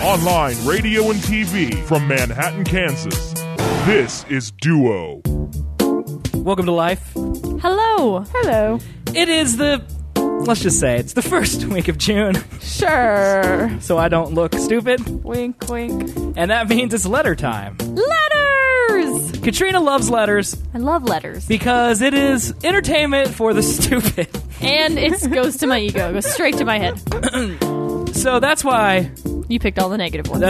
Online radio and TV from Manhattan, Kansas. This is Duo. Welcome to life. Hello. Hello. It is let's just say, it's the first week of June. Sure. So I don't look stupid. Wink, wink. And that means it's letter time. Letters! Katrina loves letters I love letters. because it is entertainment for the stupid. And it goes to my ego. It goes straight to my head. So that's why You picked all the negative ones.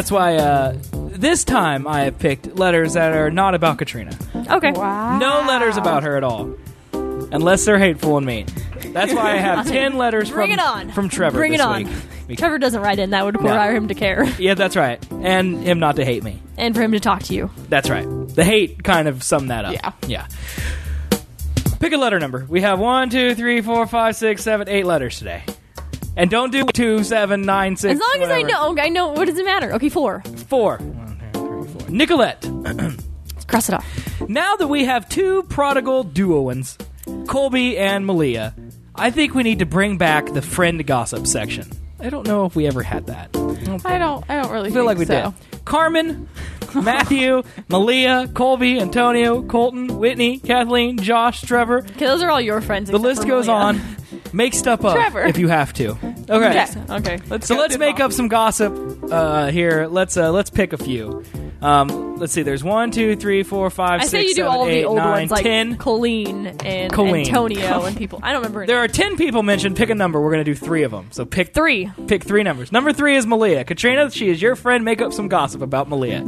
this time I have picked letters that are not about Katrina. Okay. Wow. No letters about her at all. Unless they're hateful and mean. That's why I have 10 letters Bring it on. from Trevor Bring this it on. week. Trevor doesn't write in. That would require him to care. Yeah, that's right. And him not to hate me. And for him to talk to you. That's right. The hate kind of summed that up. Yeah. Pick a letter number. We have 1, 2, 3, 4, 5, 6, 7, 8 letters today. And don't do 2, 7, 9, 6. As long as whatever. I know. What does it matter? Okay, 4. 4. 1, 2, 3, 4. Nicolette. Let's cross it off. Now that we have 2 prodigal duoans, Colby and Malia, I think we need to bring back the friend gossip section. I don't know if we ever had that. I don't really I feel like we did. Carmen, Matthew, Malia, Colby, Antonio, Colton, Whitney, Kathleen, Josh, Trevor. Okay, those are all your friends. The list goes on. Make stuff up Trevor. if you have to. Okay. Yeah. Okay. Let's make up some gossip here. Let's pick a few. Let's see. There's 1, 2, 3, 4, 5, I 6, say you do 7, all 8, the old 9, ones like 10. Colleen and Colleen. Antonio and people. I don't remember. There are 10 people mentioned. Pick a number. We're going to do 3 of them. So pick 3. Pick 3 numbers. Number 3 is Malia. Katrina, she is your friend. Make up some gossip about Malia.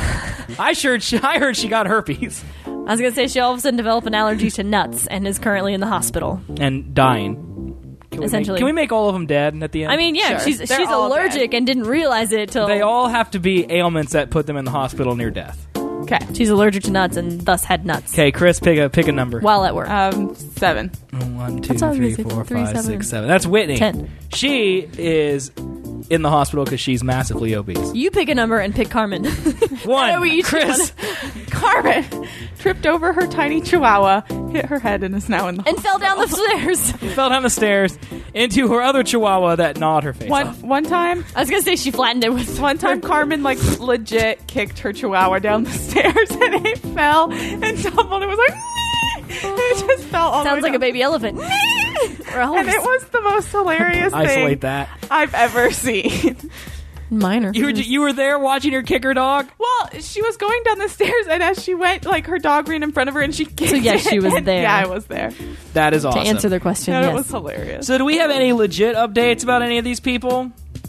I heard she got herpes I was going to say she all of a sudden developed an allergy to nuts and is currently in the hospital. and dying. Essentially. Can we make all of them dead at the end? I mean, yeah, Sure. she's They're all allergic dead. and didn't realize it till they all have to be ailments that put them in the hospital near death. Okay. she's allergic to nuts and thus had nuts Okay, Chris, pick a number. while at work. 7. 1, 2, That's all 3, it is. 4, 3, 5, 7. 6, 7. That's Whitney. 10. She is in the hospital because she's massively obese. You pick a number and pick Carmen. 1, we each Chris. Carmen tripped over her tiny chihuahua, hit her head, and is now in the and fell down the stairs. fell down the stairs into her other chihuahua that gnawed her face off. One time, I was going to say she flattened it with Carmen legit kicked her chihuahua down the stairs and it fell and tumbled. It was like, and it just fell all the way sounds like a down. baby elephant. Or a horse. And it was the most hilarious thing Isolate that. I've ever seen. Minor. You were there watching her kick her dog? Well, she was going down the stairs, and as she went, like, her dog ran in front of her, and she kicked So, yes, it, she was and- there. Yeah, I was there. That is to awesome. answer their question, And yes. it was hilarious. So do we have any legit updates about any of these people?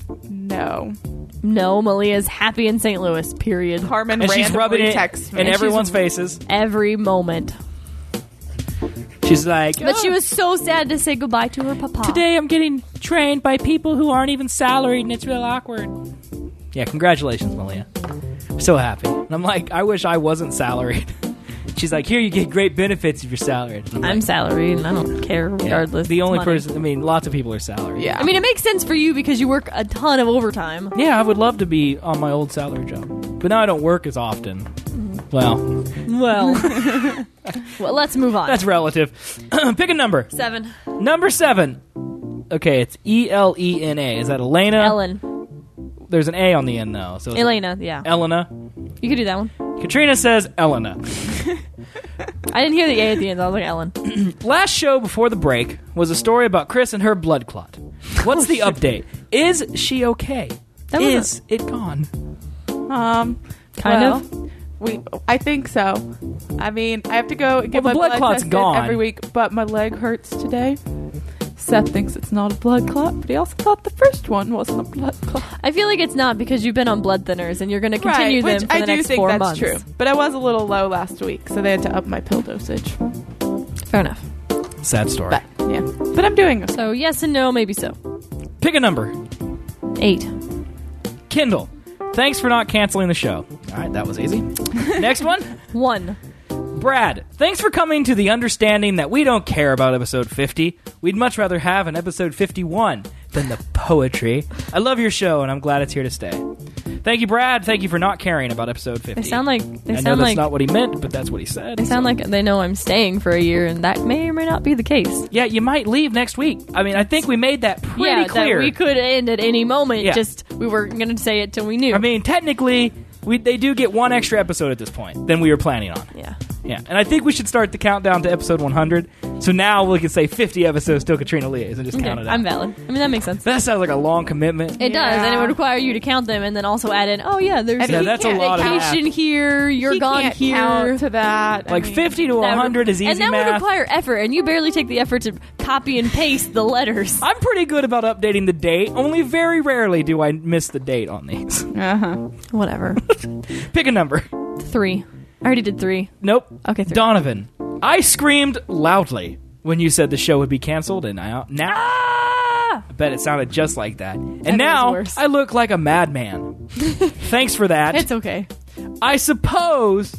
No. No, Malia's happy in St. Louis, period. Carmen And she's randomly rubbing it texts me. in everyone's faces. Every moment. She's like, But "Oh, she was so sad to say goodbye to her papa. today I'm getting trained by people who aren't even salaried and it's real awkward. Yeah, congratulations, Malia. I'm so happy. And I'm like, I wish I wasn't salaried. She's like, here you get great benefits if you're salaried. And I'm like, salaried and I don't care yeah, regardless. the only It's money. person, I mean, lots of people are salaried. Yeah. I mean, it makes sense for you because you work a ton of overtime. Yeah, I would love to be on my old salary job. But now I don't work as often. Well, Well, let's move on. that's relative. Pick a number. 7. Number 7. Okay, it's Elena. Is that Elena? Ellen. There's an A on the end, though. So it's Elena, yeah. Elena. You could do that one. Katrina says Elena. I didn't hear the A at the end. I was like, Ellen. Last show before the break was a story about Chris and her blood clot. What's the update? Is she okay? That was Is it gone? Kind of. I think so. I mean, I have to go get Well, the my blood clot's tested gone. every week, but my leg hurts today. Seth thinks it's not a blood clot, but he also thought the first one wasn't a blood clot. I feel like it's not because you've been on blood thinners and you're going to continue them which for I the do next think 4 that's months. true. But I was a little low last week, so they had to up my pill dosage. Fair enough. Sad story. But yeah, but I'm doing okay. So yes and no, maybe so. Pick a number. 8. Kindle. Thanks for not canceling the show. All right, that was easy. Next one. 1. Brad, thanks for coming to the understanding that we don't care about episode 50. We'd much rather have an episode 51 than the poetry. I love your show, and I'm glad it's here to stay. Thank you, Brad. Thank you for not caring about episode 50. They sound like I know that's not what he meant, but that's what he said. they sound like they know I'm staying for a year, and that may or may not be the case. Yeah, you might leave next week. I mean, I think we made that pretty clear. That we could end at any moment. Yeah. Just we weren't going to say it till we knew. I mean, technically, they do get one extra episode at this point than we were planning on. Yeah. Yeah, and I think we should start the countdown to episode 100. So now we can say 50 episodes till Katrina leaves and just count it out. I'm valid. I mean, that makes sense. That sounds like a long commitment. It does, and it would require you to count them and then also add in, there's that's a lot of math. vacation here, you're gone can't here. count to that. Like 50 to 100 is easy and that math. would require effort, and you barely take the effort to copy and paste the letters. I'm pretty good about updating the date. Only very rarely do I miss the date on these. Whatever. Pick a number. 3. I already did 3. Nope. Okay, 3. Donovan. I screamed loudly when you said the show would be canceled, and now I bet it sounded just like that. And now worse. I look like a madman. Thanks for that. It's okay. I supposed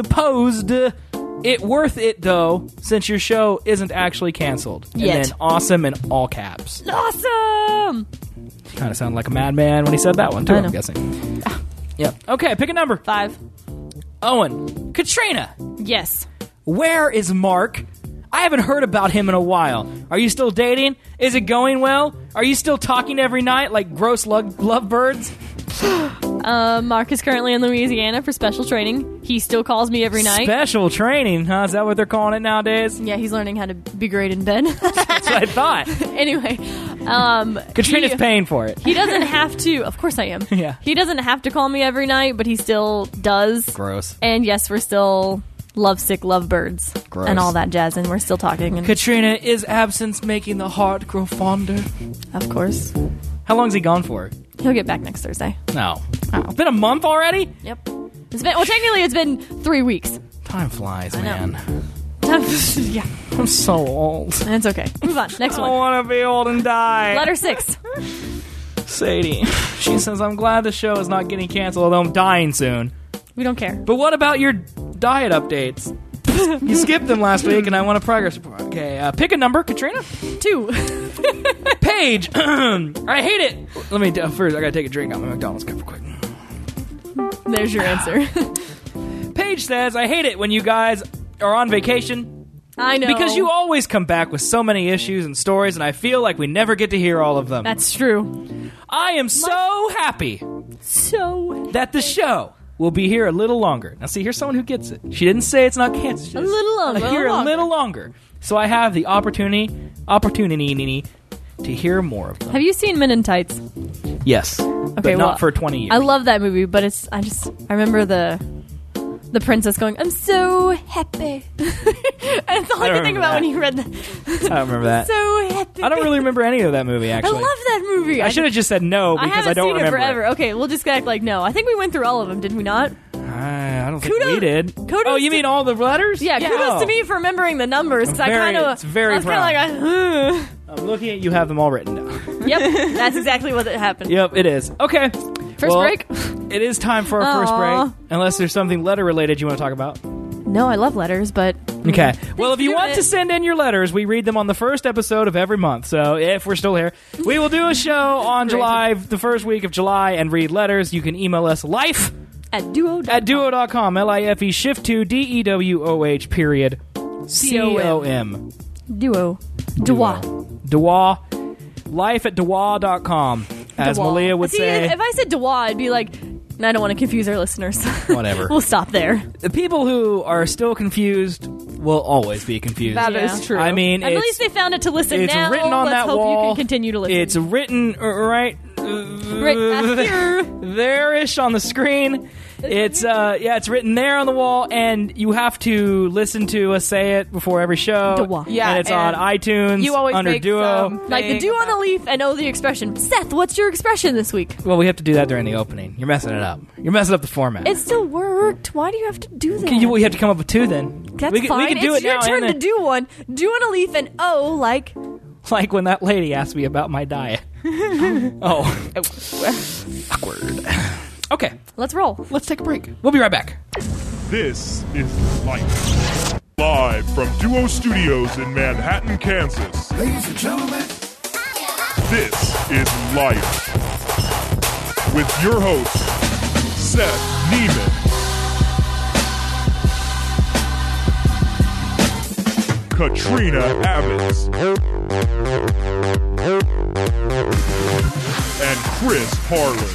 it worth it though, since your show isn't actually canceled. Yet. And then awesome in all caps. Awesome! Kind of sounded like a madman when he said that one too. I know. I'm guessing. Yep. Okay, pick a number. 5. Owen. Katrina. Yes. Where is Mark? I haven't heard about him in a while. Are you still dating? Is it going well? Are you still talking every night like gross lovebirds? Mark is currently in Louisiana for special training. He still calls me every night. Special training, huh? Is that what they're calling it nowadays? Yeah, he's learning how to be great in bed. That's what I thought. Anyway, Katrina's paying for it. he doesn't have to. Of course I am. Yeah. He doesn't have to call me every night, but he still does. Gross. And yes, we're still lovesick lovebirds Gross. and all that jazz, and we're still talking. And Katrina, is absence making the heart grow fonder? of course, How long's he gone for? he'll get back next Thursday. No. It's been a month already? Yep. Technically, it's been 3 weeks. Time flies, know. man. Yeah, I'm so old. and it's okay. Move on. Next I one. want to be old and die. Letter 6. Sadie. She says, I'm glad the show is not getting canceled, although I'm dying soon. We don't care. But what about your diet updates? You skipped them last week, and I want a progress report. Okay, pick a number, Katrina. 2. Paige. I hate it. Let me first. I gotta take a drink out my McDonald's cup real quick. There's your answer. Paige says, I hate it when you guys are on vacation I know. because you always come back with so many issues and stories, and I feel like we never get to hear all of them. That's true. I am so happy So that the show will be here a little longer. Now, see, here's someone who gets it. She didn't say it's not canceled. She A says, little longer, Here a a little little longer. So I have the opportunity to hear more of them. have you seen Men in Tights? Yes. Okay, but well, not for 20 years. I love that movie, but I remember the princess going, I'm so happy. And it's all I don't can think remember about that. when you read that. I don't remember that. So happy. I don't really remember any of that movie, I actually. love that movie. I should have just said no I because haven't I don't seen remember it forever. Okay, we'll just act like no. I think we went through all of them, didn't we not? I don't think Kudos- we did. kudos Oh, you to- mean all the letters? Yeah, kudos to me for remembering the numbers. Because It's very I was kind of like, I'm looking at you have them all written down. yep, that's exactly what happened. Yep, it is. Okay. First Well, break? It is time for our first Aw. break. Unless there's something letter related you want to talk about. No, I love letters, but Okay. Well, if you for want doing to it. send in your letters, we read them on the first episode of every month. So if we're still here, we will do a show on the first week of July, and read letters. You can email us life at duo. at duo.com. LIFE shift to DEWOH period COM. Duo. Dwa. Life at Dwa.com. As Dwa. Malia would See, say. if I said Dwa, I'd be like, I don't want to confuse our listeners. Whatever. We'll stop there. The people who are still confused will always be confused. That Yeah. is true. I mean, At least they found it to listen it's now. written on Let's that hope wall. you can continue to listen. It's written right here. there-ish on the screen. It's it's written there on the wall, and you have to listen to us say it before every show. Dwa. Yeah, and it's on and iTunes you always under make Duo. some Like the thing dew on the about- leaf and the expression. Seth, what's your expression this week? Well, we have to do that during the opening. You're messing it up. You're messing up the format. It still worked. Why do you have to do that? We have to come up with two then. That's we can, fine. We can do it's it your now turn and to then. do one. Dew on a leaf and like Like when that lady asked me about my diet. Oh. Awkward. Okay, let's roll. let's take a break. We'll be right back. This is Life. Live from Duo Studios in Manhattan, Kansas. Ladies and gentlemen, This is Life. With your hosts, Seth Neiman, Katrina Abbots, and Chris Harlan.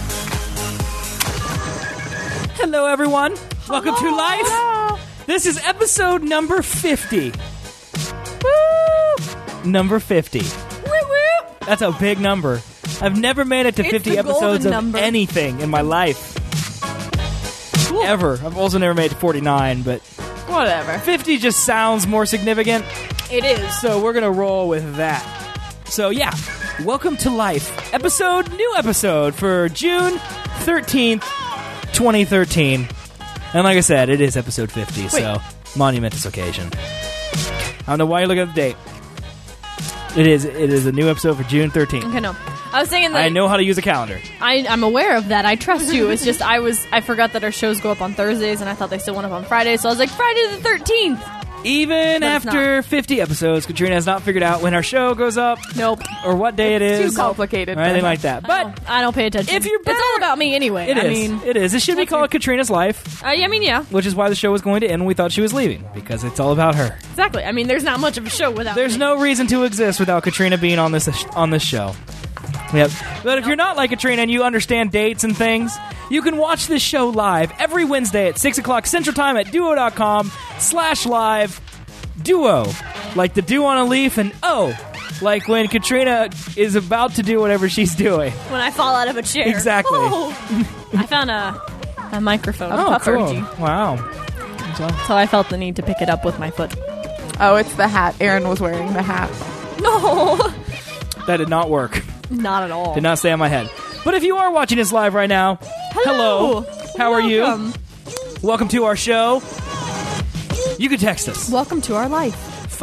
Hello, everyone. Welcome to Life. This is episode number 50. Woo! Number 50. Woo woo! That's a big number. I've never made it to It's 50 the episodes golden of number. anything in my life. Ever. I've also never made it to 49, but Whatever. 50 just sounds more significant, It is. so we're going to roll with that. So, yeah. Welcome to Life. New episode for June 13th, 2013. And like I said, it is episode 50, so monumentous occasion. I don't know why you look at the date. It is a new episode for June 13th. Okay, no. I was saying that I know how to use a calendar. I'm aware of that. I trust you. It's just I forgot that our shows go up on Thursdays, and I thought they still went up on Fridays. So I was like, Friday the 13th. Even But it's after 50 episodes, Katrina has not figured out when our show goes up Nope. or what day it is. Too complicated. Or anything for her. like that. But I don't pay attention. if you're it's all better- about me anyway. it is. I mean, It is. It should be That's called your- Katrina's Life, yeah. which is why the show was going to end when we thought she was leaving, because it's all about her. Exactly. I mean, there's not much of a show without There's me. no reason to exist without Katrina being on this show. Yep. But if you're not like Katrina and you understand dates and things, you can watch this show live every Wednesday at 6 o'clock Central Time at duo.com/live. Duo. Like the dew on a leaf, and like when Katrina is about to do whatever she's doing. When I fall out of a chair. Exactly. Oh. I found a microphone. Oh, puffer. cool. Wow. So I felt the need to pick it up with my foot. Oh, it's the hat. Aaron was wearing the hat. No. That did not work. Not at all. Did not stay on my head. But if you are watching us live right now, hello. How are you? Welcome. Welcome to our show. You can text us. Welcome to our life.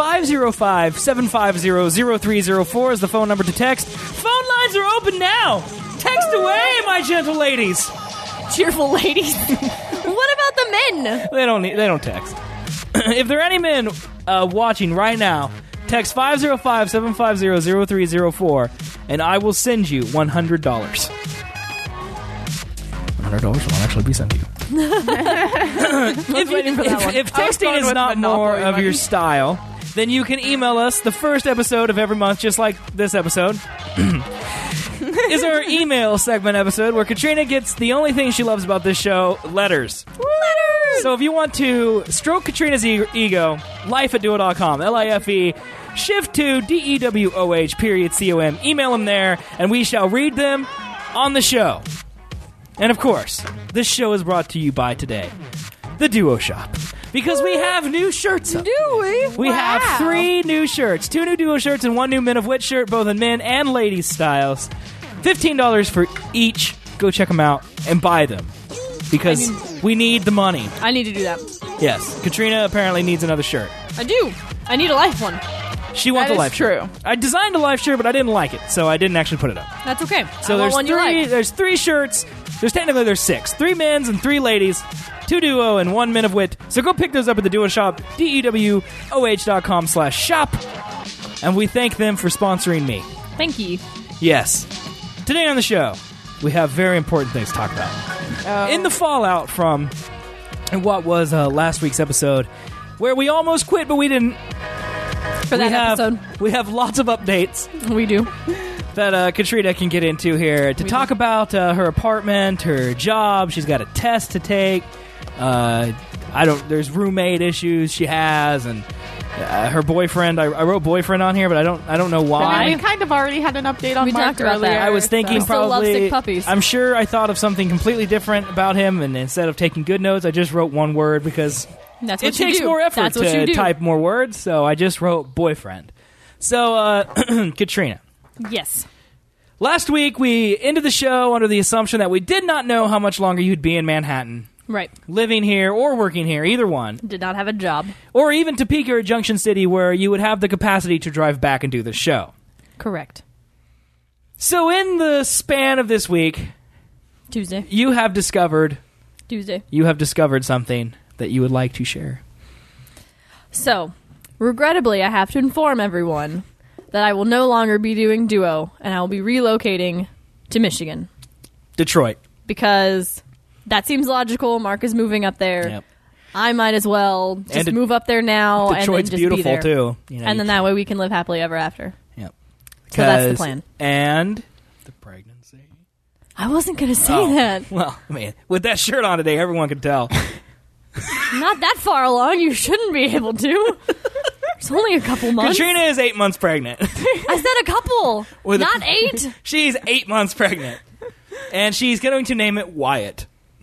505-750-0304 is the phone number to text. Phone lines are open now. Text away, my gentle ladies. Cheerful ladies. What about the men? They don't text. If there are any men watching right now, text 505-750-0304 and I will send you $100. $100 will actually be sent to you. waiting for that one. If I was texting going is with not more Monopoly of your money. style, then you can email us the first episode of every month, just like this episode. Is our email segment episode where Katrina gets the only thing she loves about this show, letters. Letters. So if you want to stroke Katrina's ego, life@duo.com, LIFE, shift to DEWOH.com, email them there, and we shall read them on the show. And of course, this show is brought to you by today, the Duo Shop. Because we have new shirts up. Do we? We have 3 new shirts, 2 new Duo shirts and 1 new Men of Wit shirt, both in men and ladies styles. $15 for each. Go check them out and buy them. Because we need the money. I need to do that. Yes, Katrina apparently needs another shirt. I do. I need a life one. She wants That a is life shirt. true. I designed a life shirt, but I didn't like it, so I didn't actually put it up. That's okay. So I want there's one you like. there's 3 shirts. There's 6. 3 men's and 3 ladies. 2 Duo and 1 Men of Wit. So go pick those up at the Duo Shop, DEWOH.com/shop. And we thank them for sponsoring me. Thank you. Yes. Today on the show, we have very important things to talk about. In the fallout from what was last week's episode, where we almost quit, but we didn't. For that episode. We have lots of updates We do. that Katrina can get into here to talk about her apartment, her job. She's got a test to take. There's roommate issues she has, and her boyfriend. I wrote boyfriend on here, but I don't know why. We kind of already had an update on We Mark talked about earlier. that. I was thinking We still love probably. sick puppies. I'm sure I thought of something completely different about him, and instead of taking good notes, I just wrote one word because That's it what you takes do. more effort That's what you to do. type more words. So I just wrote boyfriend. So Katrina, Yes. last week we ended the show under the assumption that we did not know how much longer you'd be in Manhattan, Right. living here or working here, either one, Did not have a job. or even Topeka or Junction City, where you would have the capacity to drive back and do the show. Correct. So in the span of this week, Tuesday. you have discovered something that you would like to share. So, regrettably, I have to inform everyone that I will no longer be doing Duo, and I will be relocating to Michigan. Detroit. Because that seems logical. Mark is moving up there. Yep. I might as well just move up there now and then Detroit's just beautiful be there. too. You know, And then that way we can live happily ever after. Yep. So that's the plan. And the pregnancy. I wasn't going to say that. Well, I mean, with that shirt on today, everyone can tell. Not that far along. You shouldn't be able to. It's only a couple months. Katrina is 8 months pregnant. I said a couple, not 8. She's 8 months pregnant. And she's going to name it Wyatt.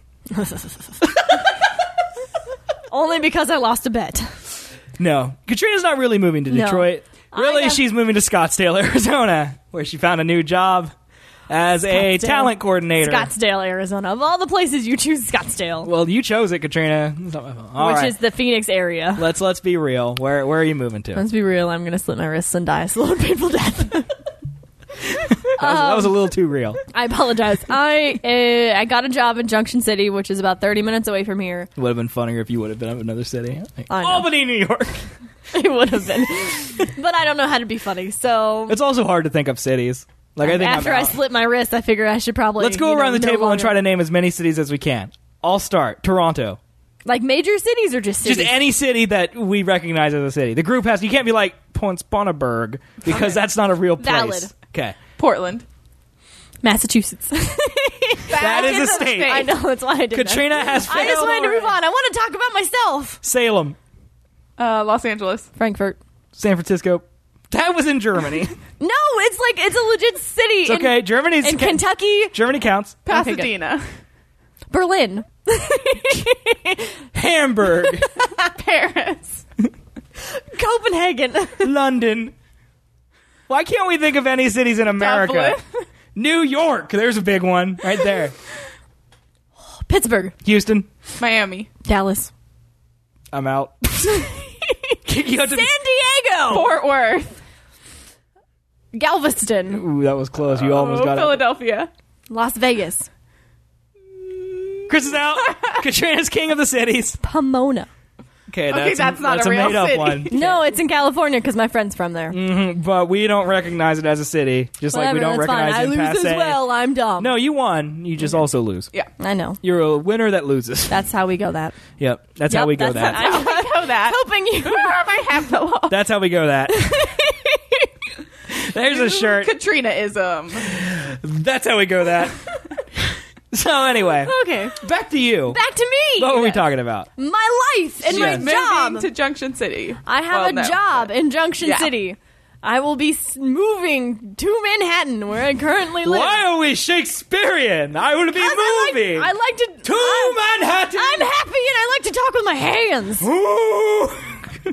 Only because I lost a bet. No. Katrina's not really moving to Detroit. Really, she's moving to Scottsdale, Arizona, where she found a new job as a talent coordinator. Scottsdale, Arizona. Of all the places you choose, Scottsdale. Well, you chose it, Katrina. Which is the Phoenix area. Let's be real. Where are you moving to? Let's be real. I'm going to slit my wrists and die a slow and painful death. That was a little too real. I apologize. I got a job in Junction City, which is about 30 minutes away from here. It would have been funnier if you would have been up in another city. I know. Albany, New York. It would have been. But I don't know how to be funny, so... It's also hard to think of cities. Like, I think after I slit my wrist, I figure I should probably... Let's go around the table and try to name as many cities as we can. I'll start. Toronto. Like major cities or just cities? Just any city that we recognize as a city. The group has... You can't be like Pontsponneberg, because that's not a real place. Valid. Okay. Portland. Massachusetts. That is a state. I know, that's why I did Katrina that. has failed. I just wanted to move on. I want to talk about myself. Salem. Los Angeles. Frankfurt. San Francisco. That was in Germany. No, it's a legit city. It's okay. Germany's... in Kentucky. Germany counts. Pasadena. Berlin. Hamburg. Paris. Copenhagen. London. Why can't we think of any cities in America? Dublin. New York. There's a big one right there. Pittsburgh. Houston. Miami. Dallas. I'm out. San Diego. Fort Worth. Galveston. Ooh, that was close. You almost got it. Philadelphia. Las Vegas. Chris is out. Katrina's king of the cities. Pomona. Okay, that's not a real made-up city. one. No, it's in California because my friend's from there. But we don't recognize it as a city, just like we don't that's fine. recognize I it in lose Passe. as well. I'm dumb. No, you won. You just also lose. Yeah. I know. You're a winner that loses. That's how we go that. Yep, that's how we go that. I know that. Helping you. I have the law. That's how we go that. There's a shirt. Katrina-ism. That's how we go that. So anyway, Okay. back to you. Back to me. What were we talking about? My life and Yes. my job. Moving to Junction City. I have a job in Junction Yeah. City. I will be moving to Manhattan, where I currently live. Why are we Shakespearean? I will be moving I like to. to Manhattan. I'm happy and I like to talk with my hands. Ooh.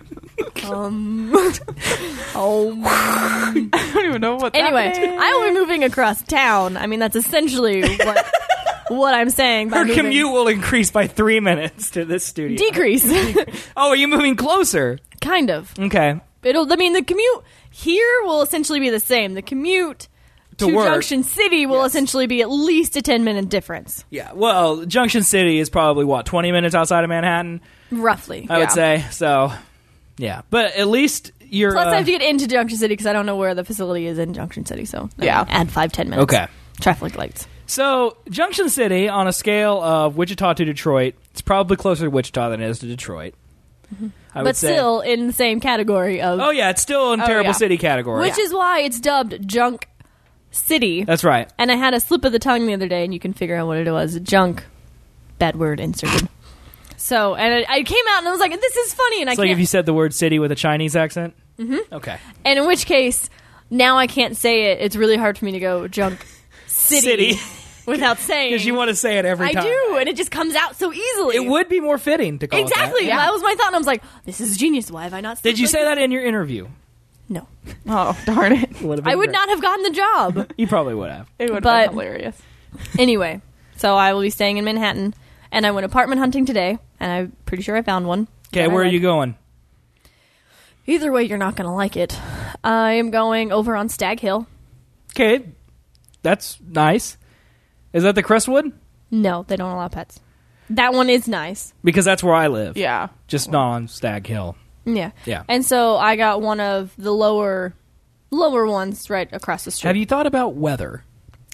I don't even know what's Anyway, happening. I will be moving across town. I mean, that's essentially what I'm saying. By Her moving. commute will increase by 3 minutes to this studio. Decrease. Oh, are you moving closer? Kind of. Okay. The commute here will essentially be the same. The commute to work. Junction City will essentially be at least a 10-minute difference. Yeah. Well, Junction City is probably, 20 minutes outside of Manhattan? Roughly. I would say. So, yeah. But at least you're... Plus, I have to get into Junction City because I don't know where the facility is in Junction City. So, Yeah. add 5-10 minutes. Okay. Traffic lights. So, Junction City, on a scale of Wichita to Detroit, it's probably closer to Wichita than it is to Detroit. I would But say. still in the same category of... Oh, yeah, it's still in terrible yeah. city category. Which is why it's dubbed Junk City. That's right. And I had a slip of the tongue the other day, and you can figure out what it was. Junk. Bad word inserted. So, and I came out and I was like, this is funny. And It's I like can't... if you said the word city with a Chinese accent. Mm-hmm. Okay. And in which case, now I can't say it. It's really hard for me to go Junk City. Without saying. Because you want to say it every I time. do, and it just comes out so easily. It would be more fitting to call Exactly. it that. That was my thought, and I was like, this is genius. Why have I not said Did you like say this? that in your interview? No. Oh, darn it. I would not have gotten the job. You probably would have. It would have But- been hilarious. Anyway, so I will be staying in Manhattan, and I went apartment hunting today, and I'm pretty sure I found one. Okay, that I where are like. you going? Either way, you're not going to like it. I am going over on Stag Hill. Okay, that's nice. Is that the Crestwood? No, they don't allow pets. That one is nice. Because that's where I live. Yeah. Just not on Stag Hill. Yeah. Yeah. And so I got one of the lower ones right across the street. Have you thought about weather?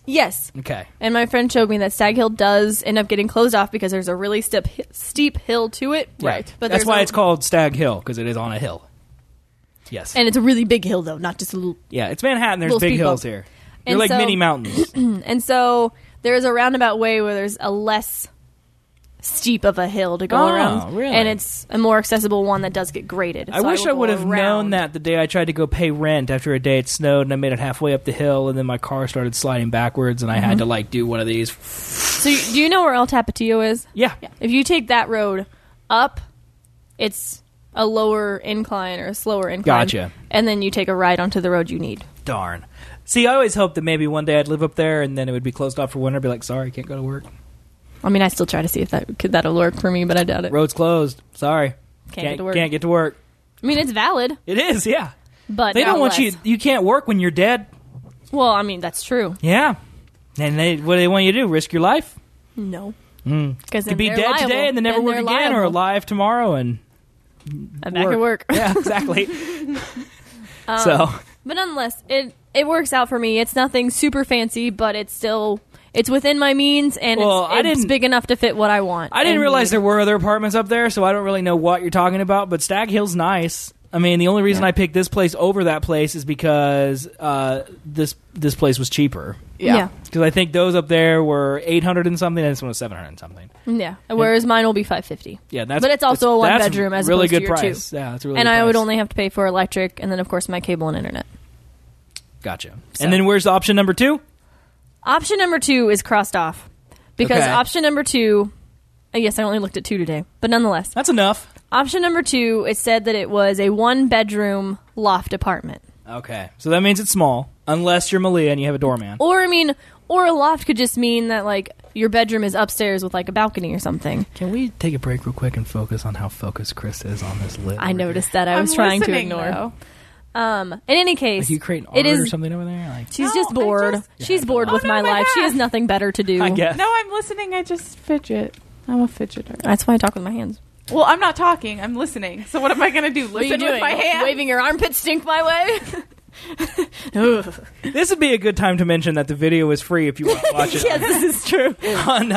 Yes. Okay. And my friend showed me that Stag Hill does end up getting closed off because there's a really steep hill to it. Right. But that's there's why it's called Stag Hill, because it is on a hill. Yes. And it's a really big hill, though, not just a little... Yeah, it's Manhattan. There's little big speed hills bump. here. They're And like so- mini mountains. And so there's a roundabout way where there's a less steep of a hill to go Oh, around. really? And it's a more accessible one that does get graded. I So wish I will would go have known around. that the day I tried to go pay rent after a day it snowed, and I made it halfway up the hill, and then my car started sliding backwards, and I had to like do one of these. So do you know where El Tapatio is? Yeah. If you take that road up, it's a lower incline or a slower incline. Gotcha. And then you take a ride onto the road you need. Darn. See, I always hoped that maybe one day I'd live up there, and then it would be closed off for winter. I'd be like, sorry, can't go to work. I mean, I still try to see if that'll work for me, but I doubt it. Road's closed. Sorry. Can't get to work. Can't get to work. I mean, it's valid, It is, yeah. but They not don't want less. you. You can't work when you're dead. Well, I mean, that's true. Yeah. And what do they want you to do? Risk your life? No. Mm. Because To be dead today and then never work again, or alive tomorrow and I'm back at work. Yeah, exactly. So But nonetheless, it works out for me. It's nothing super fancy, but it's within my means, and Well, I it's didn't- big enough to fit what I want. I didn't and realize need. there were other apartments up there, so I don't really know what you're talking about. But Stag Hill's nice. I mean, the only reason I picked this place over that place is because this place was cheaper. Yeah. Because I think those up there were 800 and something, and this one was 700 and something. Yeah. Whereas mine will be $550. Yeah, that's But it's also a that's one-bedroom as really opposed to good your price. two. Yeah, that's a really And good I would price. only have to pay for electric, and then of course my cable and internet. Gotcha. So- And then where's option number 2? Option number 2 is crossed off because Okay. option number 2. Yes, I only looked at 2 today, but nonetheless, That's enough. option number 2. It said that it was a 1-bedroom loft apartment. Okay, so that means it's small, unless you're Malia and you have a doorman. Or a loft could just mean that like your bedroom is upstairs with like a balcony or something. Can we take a break real quick and focus on how focused Chris is on this list? I noticed that. I was trying to ignore. In any case, Like you create it art or is. something over there? Like, She's No, just bored. I just- She's bored Oh, with no, my my life. She hat. has nothing better to do. I guess. No, I'm listening. I just fidget. I'm a fidgeter. That's why I talk with my hands. Well, I'm not talking. I'm listening. So what am I going to do? What are you Listen doing? with my hands? Waving your armpit stink my way? This would be a good time to mention that the video is free if you want to watch it. Yes, this is true. On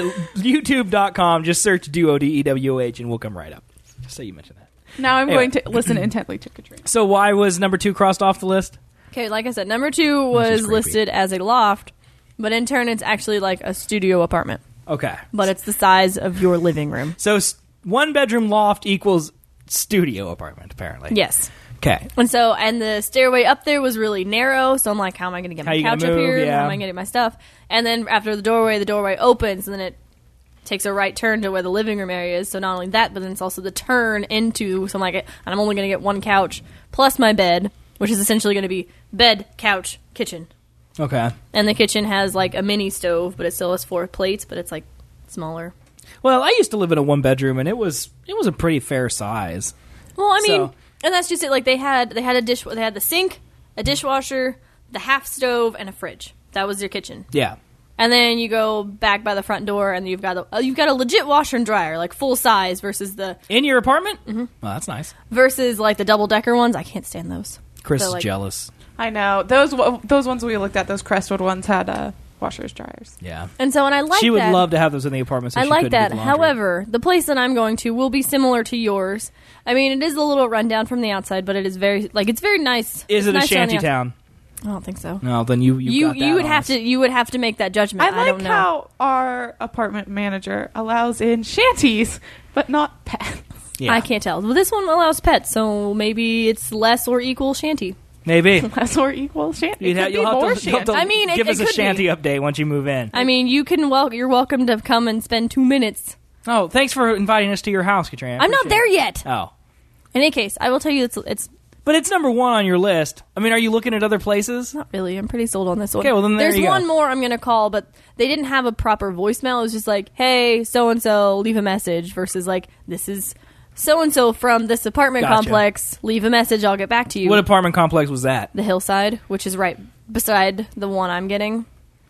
YouTube.com, just search DODEWOH and we'll come right up. Just so you mentioned that. Now I'm Anyway. going to listen intently to Katrina. So why was number 2 crossed off the list? Okay, like I said, number 2 This was is creepy. listed as a loft, but in turn it's actually like a studio apartment. Okay. But it's the size of your living room. So 1-bedroom loft equals studio apartment, apparently. Yes. Okay. And the stairway up there was really narrow, so I'm like, how am I going to get How my you couch gonna up move? here? Yeah. How am I going to get my stuff? And then after the doorway opens, and then it takes a right turn to where the living room area is. So not only that, but then it's also the turn into, so I'm like, and I'm only going to get one couch plus my bed, which is essentially going to be bed, couch, kitchen. Okay. And the kitchen has like a mini stove, but it still has 4 plates, but it's like smaller. Well, I used to live in a 1-bedroom, and it was a pretty fair size. Well, I mean, So- and that's just it. Like they had the sink, a dishwasher, the half stove, and a fridge. That was your kitchen. Yeah. And then you go back by the front door, and you've got a legit washer and dryer, like full size, versus In your apartment? Mm-hmm. Oh, that's nice. like the double decker ones. I can't stand those. Chris They're is like- jealous. I know. Those ones we looked at, those Crestwood ones, had washers, dryers. Yeah. And so, and I like She would that. love to have those in the apartment. So I she like couldn't do that. the laundry. However, the place that I'm going to will be similar to yours. I mean, it is a little rundown from the outside, but it is it's very nice. Is It's it a nicer on the shanty outside. town? I don't think so. No, then you got that would on have us. to would have to make that judgment. I don't like know. how our apartment manager allows in shanties, but not pets. Yeah. I can't tell. Well, this one allows pets, so maybe it's less or equal shanty. Maybe. Less or equal shanty. You'll have to I mean, give it us a could shanty be. update once you move in. I mean, you're welcome to come and spend 2 minutes. Oh, thanks for inviting us to your house, Katrina. I I'm not appreciate there it. yet. Oh. In any case, I will tell you it's But it's number 1 on your list. I mean, are you looking at other places? not really. I'm pretty sold on this one. Okay, well, then there there's you go. one more I'm going to call, but they didn't have a proper voicemail. It was just like, hey, so-and-so, leave a message, versus like, this is so-and-so from this apartment Gotcha. complex. Leave a message. I'll get back to you. What apartment complex was that? The Hillside, which is right beside the one I'm getting.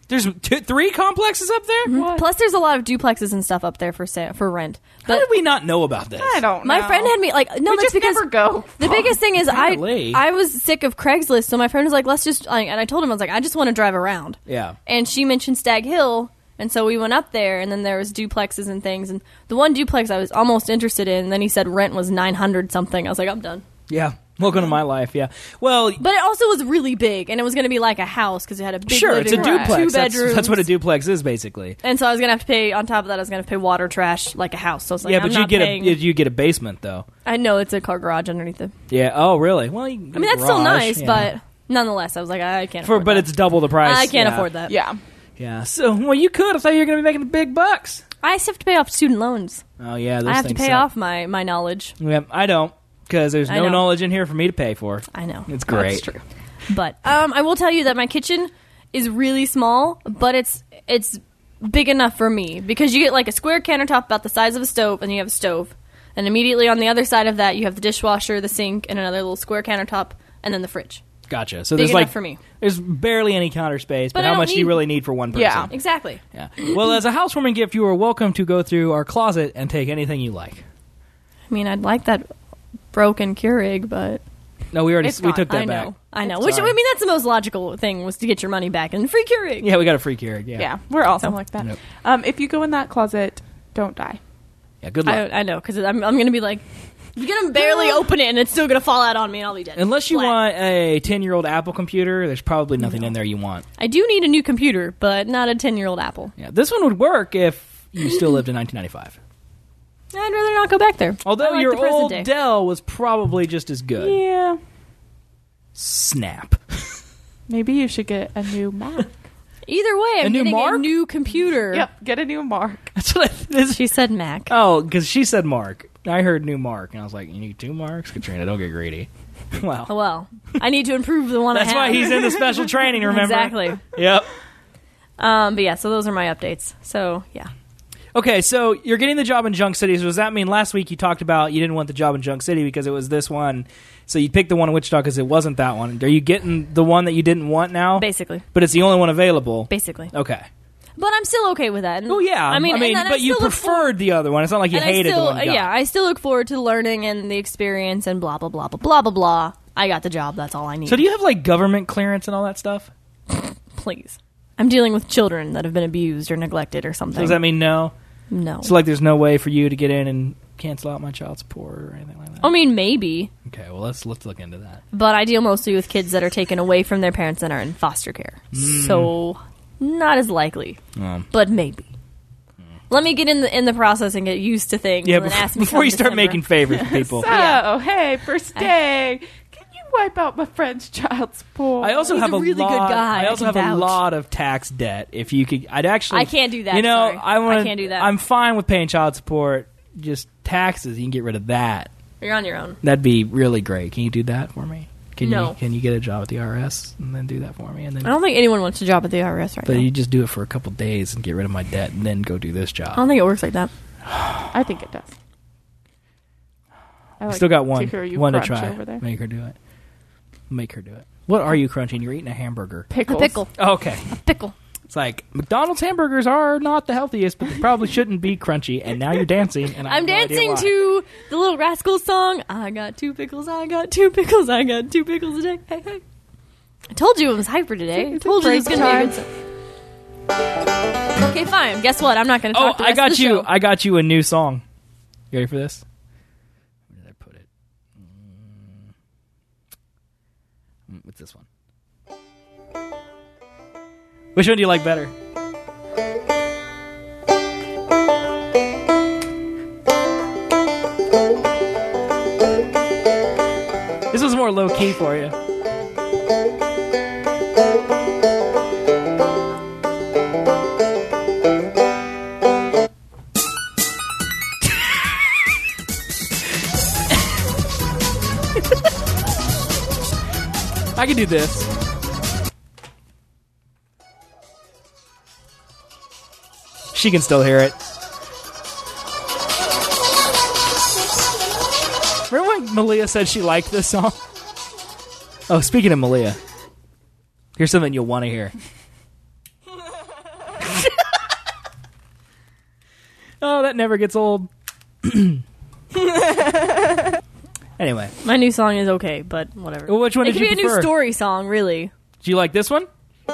There's 3 complexes up there? What? Plus, there's a lot of duplexes and stuff up there for rent. How But did we not know about this? I don't know. my friend had me like, no, we that's just because never go. the biggest thing is Apparently. I was sick of Craigslist, so my friend was like, let's just, and I told him, I was like, I just want to drive around. Yeah. And she mentioned Stag Hill, and so we went up there, and then there was duplexes and things, and the one duplex I was almost interested in, and then he said rent was $900 something. I was like, I'm done. Yeah. Welcome to my life, yeah. Well, But it also was really big, and it was going to be like a house because it had a big sure, it's living a room, duplex. 2 bedrooms. That's what a duplex is, basically. And so I was going to have to pay, on top of that, I was going to pay water, trash, like a house. So it's like, Yeah, I'm but not paying. you get a basement, though. I know it's a car garage underneath it. Yeah. Oh, really? Well, I mean, that's still nice, but nonetheless, I was like, I can't afford but that. it's double the price. I can't yeah. afford that. Yeah. Yeah. So, well, you could. I thought you were going to be making the big bucks. I still have to pay off student loans. Oh, yeah. Those I have to things pay suck. off my knowledge. Yeah, I don't, because there's I no know. knowledge in here for me to pay for. I know. It's great. That's true. But I will tell you that my kitchen is really small, but it's big enough for me because you get like a square countertop about the size of a stove, and you have a stove, and immediately on the other side of that you have the dishwasher, the sink, and another little square countertop, and then the fridge. Gotcha. So Big there's enough like for me. There's barely any counter space, but But I how don't much do you need- really need for one person? Yeah. Exactly. Yeah. Well, as a housewarming gift, you are welcome to go through our closet and take anything you like. I mean, I'd like that broken Keurig, but No, we It's gone. took that I back. know. I know. Sorry. Which, I mean, that's the most logical thing, was to get your money back and free Keurig. Yeah, we got a free Keurig. Yeah. Yeah, we're awesome like that. Yep. If you go in that closet, don't die. Yeah. Good luck. I know, because I'm going to be like, you're going to barely open it, and it's still going to fall out on me, and I'll be dead. Unless you Flat. want a 10-year-old Apple computer, there's probably nothing in there you want. I do need a new computer, but not a 10-year-old Apple. Yeah. This one would work if you still lived in 1995. I'd rather not go back there. Although I like your the present old day. Dell was probably just as good. Yeah. Snap. Maybe you should get a new Mac. Either way, I'm new getting a Mark? new computer. Yep, get a new Mark. That's what this. She said Mac. Oh, because she said Mark. I heard new Mark, and I was like, you need 2 Marks? Katrina, don't get greedy. Wow. Oh, well, I need to improve the one That's I have. why he's in the special training, remember? Exactly. Yep. But yeah, so those are my updates. So, yeah. Okay, so you're getting the job in Junk City. So does that mean last week you talked about you didn't want the job in Junk City because it was this one? So you picked the one in Wichita because it wasn't that one. Are you getting the one that you didn't want now? Basically. But it's the only one available. Basically. Okay. But I'm still okay with that. And, Oh yeah. I mean, and then I but you still look preferred the other one. It's not like you and I hated still, the one. You got. Yeah, I still look forward to learning and the experience and blah, blah, blah, blah, blah, blah, blah. I got the job. That's all I need. So do you have like government clearance and all that stuff? Please. I'm dealing with children that have been abused or neglected or something. Does that mean no? No. So like, there's no way for you to get in and cancel out my child support or anything like that. I mean, maybe. Okay, well let's look into that. But I deal mostly with kids that are taken away from their parents and are in foster care. So, not as likely. But maybe. Let me get in the process and get used to things. Yeah, and then ask me before come you start December. making favors for people. So, Yeah. hey, first day, can you wipe out my friend's child support? I also He's have a really good lot, guy. I I also can have a vouch. lot of tax debt. If you could, I'd actually. I can't do that, You know, sorry. I I can't do that. I'm fine with paying child support. Just taxes, you can get rid of that. You're on your own. That'd be really great. Can you do that for me? No. Can you get a job at the IRS and then do that for me? And then, I don't think anyone wants a job at the IRS right but now. you just do it for a couple days and get rid of my debt and then go do this I job. don't think it works like that. I think it does. I like Still got one to hear you to crunch try. over there. Make her do it. Make her do it. What are you crunching? You're eating a hamburger. Pickles. A pickle. Oh, okay. Pickle. It's like McDonald's hamburgers are not the healthiest, but they probably shouldn't be crunchy. And now you're dancing, and I have I'm no idea dancing why. to the Little Rascals song. I got 2 pickles, I got 2 pickles, I got 2 pickles a day. Hey, hey. I told you it was hyper today. I It's told you it was break going to be a good song. Okay, fine. Guess what? I'm not going to Oh, talk the I rest got of the you. show. I got you a new song. You ready for this? Where did I put it? What's this one? Which one do you like better? This was more low key for you. I can do this. She can still hear it. Remember when Malia said she liked this song? Oh, speaking of Malia, here's something you'll want to hear. Oh, that never gets old. Anyway. My new song is okay, but whatever. Well, which one it did could you be prefer? a new story song, really. Do you like this one?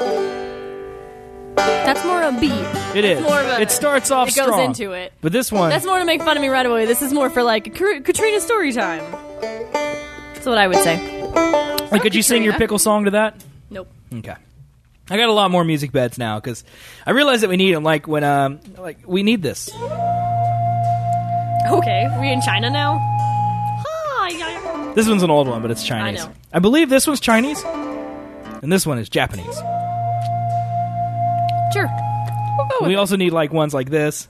That's more a beat. It is. More of a, It starts off it goes strong. into it. But this one... That's more to make fun of me right away. This is more for like Katrina story time. That's what I would say. Like, could you sing your pickle song to that? Nope. Okay. I got a lot more music beds now because I realize that we need them. Like when, we need this. Okay, we in China now? Hi. This one's an old one, but it's Chinese. I know. I believe this one's Chinese, and this one is Japanese. Sure. And we also need like ones like this.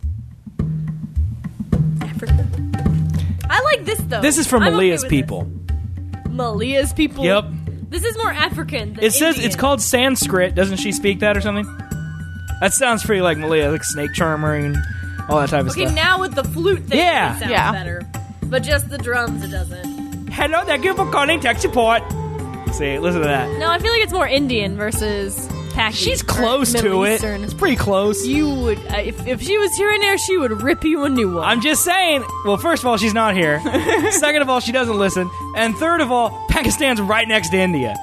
Africa. I like this though. This is from I'm Malia's okay with people. this. Malia's people? Yep. This is more African than It says Indian. it's called Sanskrit. Doesn't she speak that or something? That sounds pretty like Malia, like snake charmer and all that type of Okay, stuff. now with the flute thing, Yeah. it sounds Yeah. better. But just the drums, it doesn't. Hello, thank you for calling tech support. See, listen to that. No, I feel like it's more Indian versus Paki. She's or close Middle to it. Eastern. It's pretty close. You would, if she was here and there, she would rip you a new one. I'm just saying, well, first of all, she's not here. Second of all, she doesn't listen. And third of all, Pakistan's right next to India.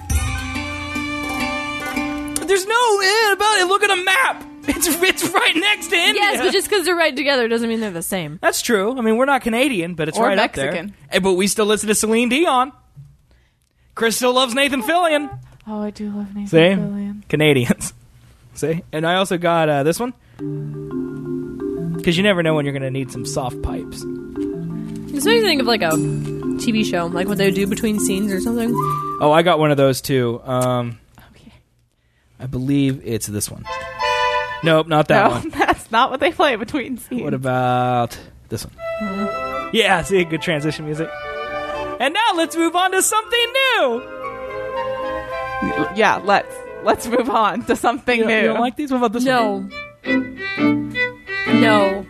There's no about it. Look at a map. It's right next to India. Yes, but just because they're right together doesn't mean they're the same. That's true. I mean, we're not Canadian, but it's Or right Mexican. up there. Hey, but we still listen to Celine Dion. Chris still loves Nathan Fillion. Oh, I do love Nathan See? Fillion. Canadians. See? And I also got this one. Because you never know when you're going to need some soft pipes. This makes me think of like a TV show, like what they would do between scenes or something. Oh, I got one of those too. Okay. I believe it's this one. Nope, not that No, one. that's not what they play between scenes. What about this one? Yeah, see, good transition music. And now let's move on to something new. Yeah, let's move on to something You new. don't like these? What about this one? No.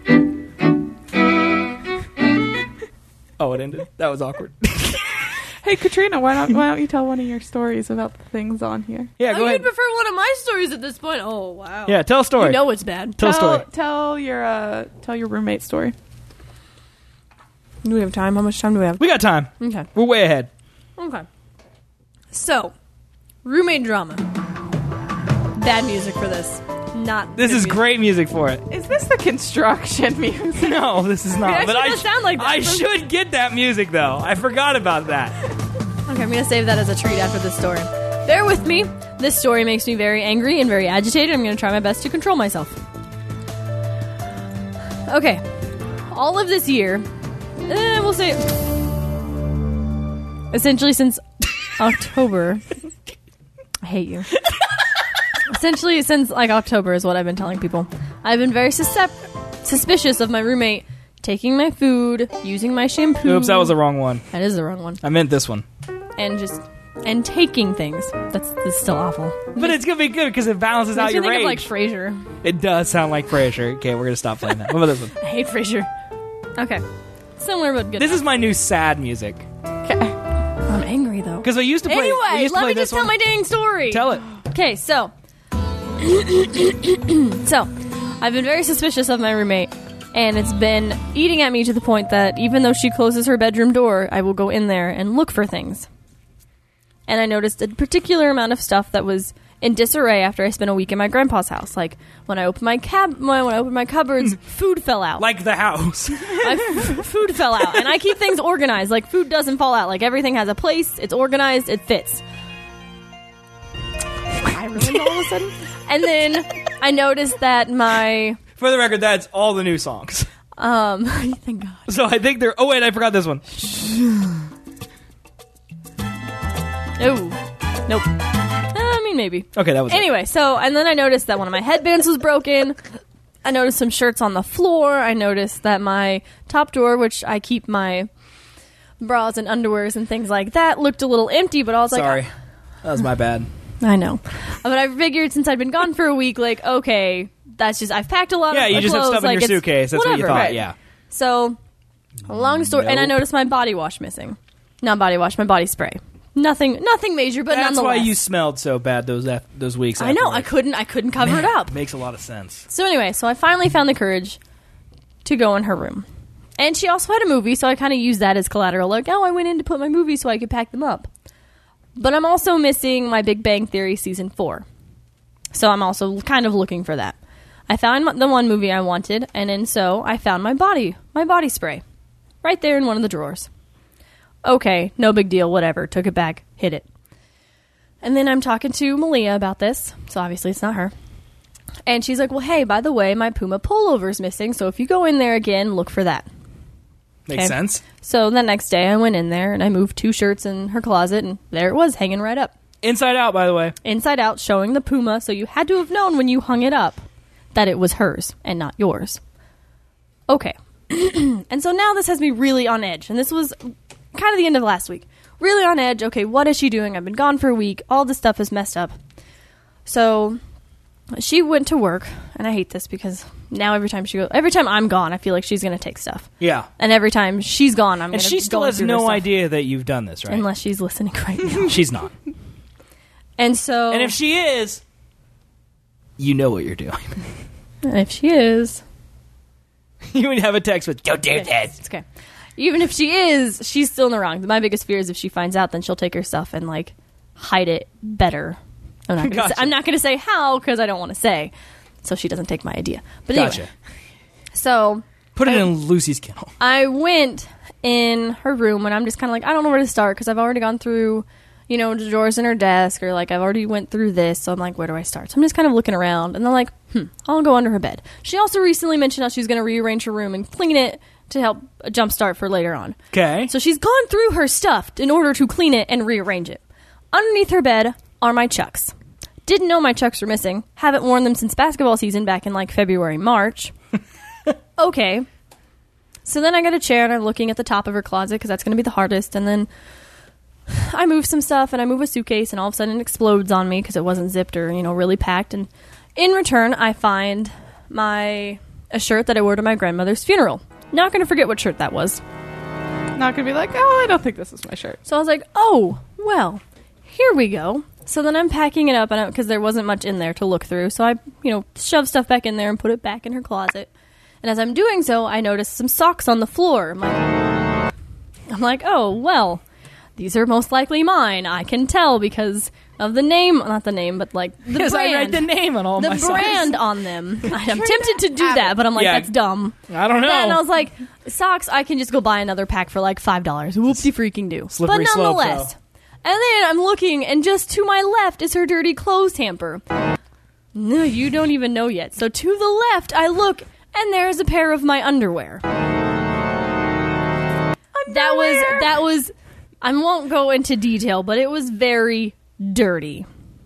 Oh, it ended. That was awkward. Hey, Katrina, why don't you tell one of your stories about the things on here? Yeah, go I ahead. would prefer one of my stories at this point. Oh, wow. Yeah, tell a story. You know it's bad. Tell a story. Tell your roommate story. Do we have time? How much time do we have? We got time. Okay. We're way ahead. Okay. So, roommate drama. Bad music for this. Not This good is music. great music for it. Is this the construction music? No, this is not. It But actually I does sound like that. I should get that music though. I forgot about that. Okay, I'm going to save that as a treat after this story. Bear with me. This story makes me very angry and very agitated. I'm going to try my best to control myself. Okay. All of this year, we'll say, essentially since October. I hate you. Essentially since like October is what I've been telling people. I've been very suspicious of my roommate taking my food, using my shampoo. Oops, that was the wrong one. That is the wrong one. I meant this one. And taking things. That's still awful. But it's gonna be good because it balances out Makes me your think rage. of like Frasier. It does sound like Frasier. Okay, we're gonna stop playing that. What about this one? I hate Frasier. Okay. Similar but good. This is my new sad music. Okay. I'm angry though. Because we used to play. we Anyway, used to let play me this just tell one. my dang story. Tell it. Okay, so I've been very suspicious of my roommate, and it's been eating at me to the point that even though she closes her bedroom door, I will go in there and look for things. And I noticed a particular amount of stuff that was in disarray after I spent a week in my grandpa's house. Like when I opened my cupboards, food fell out. Like the house. Food fell out, and I keep things organized. Like food doesn't fall out. Like everything has a place. It's organized. It fits. I really all of a sudden. And then I noticed that my For the record, that's all the new songs. thank God. So I think they're. Oh wait, I forgot this one. Oh, nope. I mean, maybe. Okay, that was. Anyway, so, and then I noticed that one of my headbands was broken. I noticed some shirts on the floor. I noticed that my top drawer, which I keep my bras and underwears and things like that, looked a little empty, but I was Sorry, like, that was my bad. I know. But I figured since I'd been gone for a week, like, okay, that's just, I've packed a lot Yeah, of you just had clothes, stuff in like, your it's suitcase. That's what you whatever. thought. Right. Yeah. So, long story, and I Nope. noticed my body wash missing. Not body wash, my body spray. Nothing major, but That's nonetheless. why you smelled so bad those weeks. I know, I afterwards. couldn't cover it up. Makes a lot of sense. So anyway, so I finally found the courage to go in her room. And she also had a movie, so I kind of used that as collateral. Like, oh, I went in to put my movies so I could pack them up. But I'm also missing my Big Bang Theory Season 4. So I'm also kind of looking for that. I found the one movie I wanted, and then so I found my body spray. Right there in one of the drawers. Okay, no big deal, whatever. Took it back, hid it. And then I'm talking to Malia about this, so obviously it's not her. And she's like, well, hey, by the way, my Puma pullover's missing, so if you go in there again, look for that. Makes sense. So the next day I went in there, and I moved 2 shirts in her closet, and there it was, hanging right up. Inside out, by the way. Inside out, showing the Puma, so you had to have known when you hung it up that it was hers and not yours. Okay. And so now this has me really on edge, and this was kind of the end of last week. Really on edge. Okay, what is she doing? I've been gone for a week. All this stuff is messed up. So she went to work, and I hate this because now every time I'm gone, I feel like she's going to take stuff. Yeah. And every time she's gone, I'm going to And she still has no idea that you've done this, right? Unless she's listening right now. She's not. And so... And if she is, you know what you're doing. And if she is... You would have a text with, don't do this. It's okay. Even if she is, she's still in the wrong. My biggest fear is if she finds out, then she'll take her stuff and, like, hide it better. I'm not going to say how, because I don't want to say, so she doesn't take my idea. But Gotcha. anyway. So... Put it in Lucy's kennel. I went in her room, and I'm just kind of like, I don't know where to start, because I've already gone through, you know, the drawers in her desk, or, like, I've already went through this, so I'm like, where do I start? So I'm just kind of looking around, and then like, I'll go under her bed. She also recently mentioned how she's going to rearrange her room and clean it to help a jumpstart for later on. Okay. So she's gone through her stuff in order to clean it and rearrange it. Underneath her bed are my Chucks. Didn't know my Chucks were missing. Haven't worn them since basketball season back in, like, February, March. Okay. So then I got a chair, and I'm looking at the top of her closet, because that's going to be the hardest, and then I move some stuff, and I move a suitcase, and all of a sudden it explodes on me because it wasn't zipped or, you know, really packed. And in return, I find a shirt that I wore to my grandmother's funeral. Not going to forget what shirt that was. Not gonna be like, oh, I don't think this is my shirt. So I was like, oh, well, here we go. So then I'm packing it up, because there wasn't much in there to look through. So I, you know, shove stuff back in there and put it back in her closet. And as I'm doing so, I notice some socks on the floor. I'm like, oh, well, these are most likely mine. I can tell because of the name, not the name, but like the Because brand. I write the name on all my The brand socks. on them. I'm tempted to do that, but I'm like, Yeah. that's dumb. I don't know. Then I was like, socks, I can just go buy another pack for like $5. Whoopsie freaking do. But Slippery slope, nonetheless. And then I'm looking, and just to my left is her dirty clothes hamper. No, you don't even know yet. So to the left, I look, and there's a pair of my underwear. That was, I won't go into detail, but it was very dirty.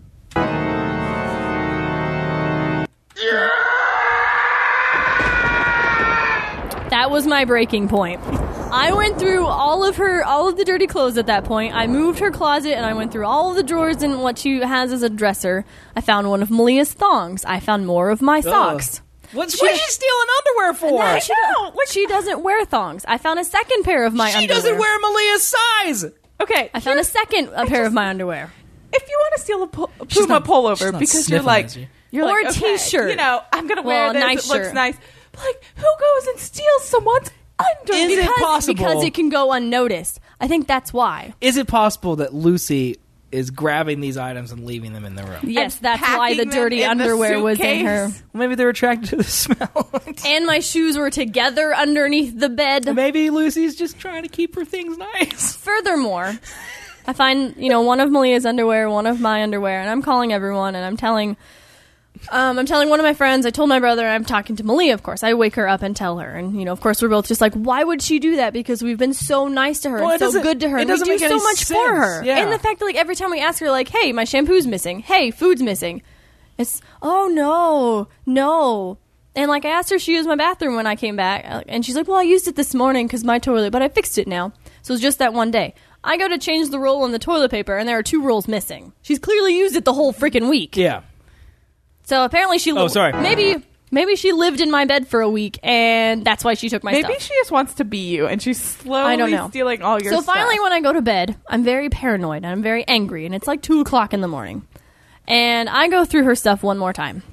That was my breaking point. I went through all of the dirty clothes at that point. I moved her closet, and I went through all of the drawers and what she has as a dresser. I found one of Malia's thongs. I found more of my socks. What is she stealing underwear for? She doesn't wear thongs. I found a second pair of my underwear. She doesn't wear Malia's size. Okay, I found a second pair of my underwear. if you want to steal a She's Puma not pullover because you're sniffing like, at you. you're Or like, a okay, t-shirt. you know, I'm gonna wear Well, a this. nice It looks shirt. nice. But like, who goes and steals someone's underwear? Is it possible? Because it can go unnoticed. I think that's why. Is it possible that Lucy is grabbing these items and leaving them in the room? Yes, And that's why the packing them dirty in the underwear was in her. suitcase. Maybe they're attracted to the smell. And my shoes were together underneath the bed. Maybe Lucy's just trying to keep her things nice. Furthermore, I find, one of Malia's underwear, one of my underwear, and I'm calling everyone, and I'm telling one of my friends, I told my brother, I'm talking to Malia, of course. I wake her up and tell her, and, of course, we're both just like, why would she do that? Because we've been so nice to her Well, and so good to her, and we do so much for her. Yeah. And the fact that, every time we ask her, hey, my shampoo's missing, hey, food's missing, it's, oh, no. And, I asked her if she used my bathroom when I came back, and she's like, well, I used it this morning because my toilet, but I fixed it now. So it's just that one day. I go to change the roll on the toilet paper, and there are 2 rolls missing. She's clearly used it the whole freaking week. Yeah. So apparently she... Oh, sorry. Maybe she lived in my bed for a week, and that's why she took my stuff. Maybe she just wants to be you, and she's slowly stealing all your So stuff. finally, when I go to bed, I'm very paranoid, and I'm very angry, and it's 2 o'clock in the morning. And I go through her stuff one more time.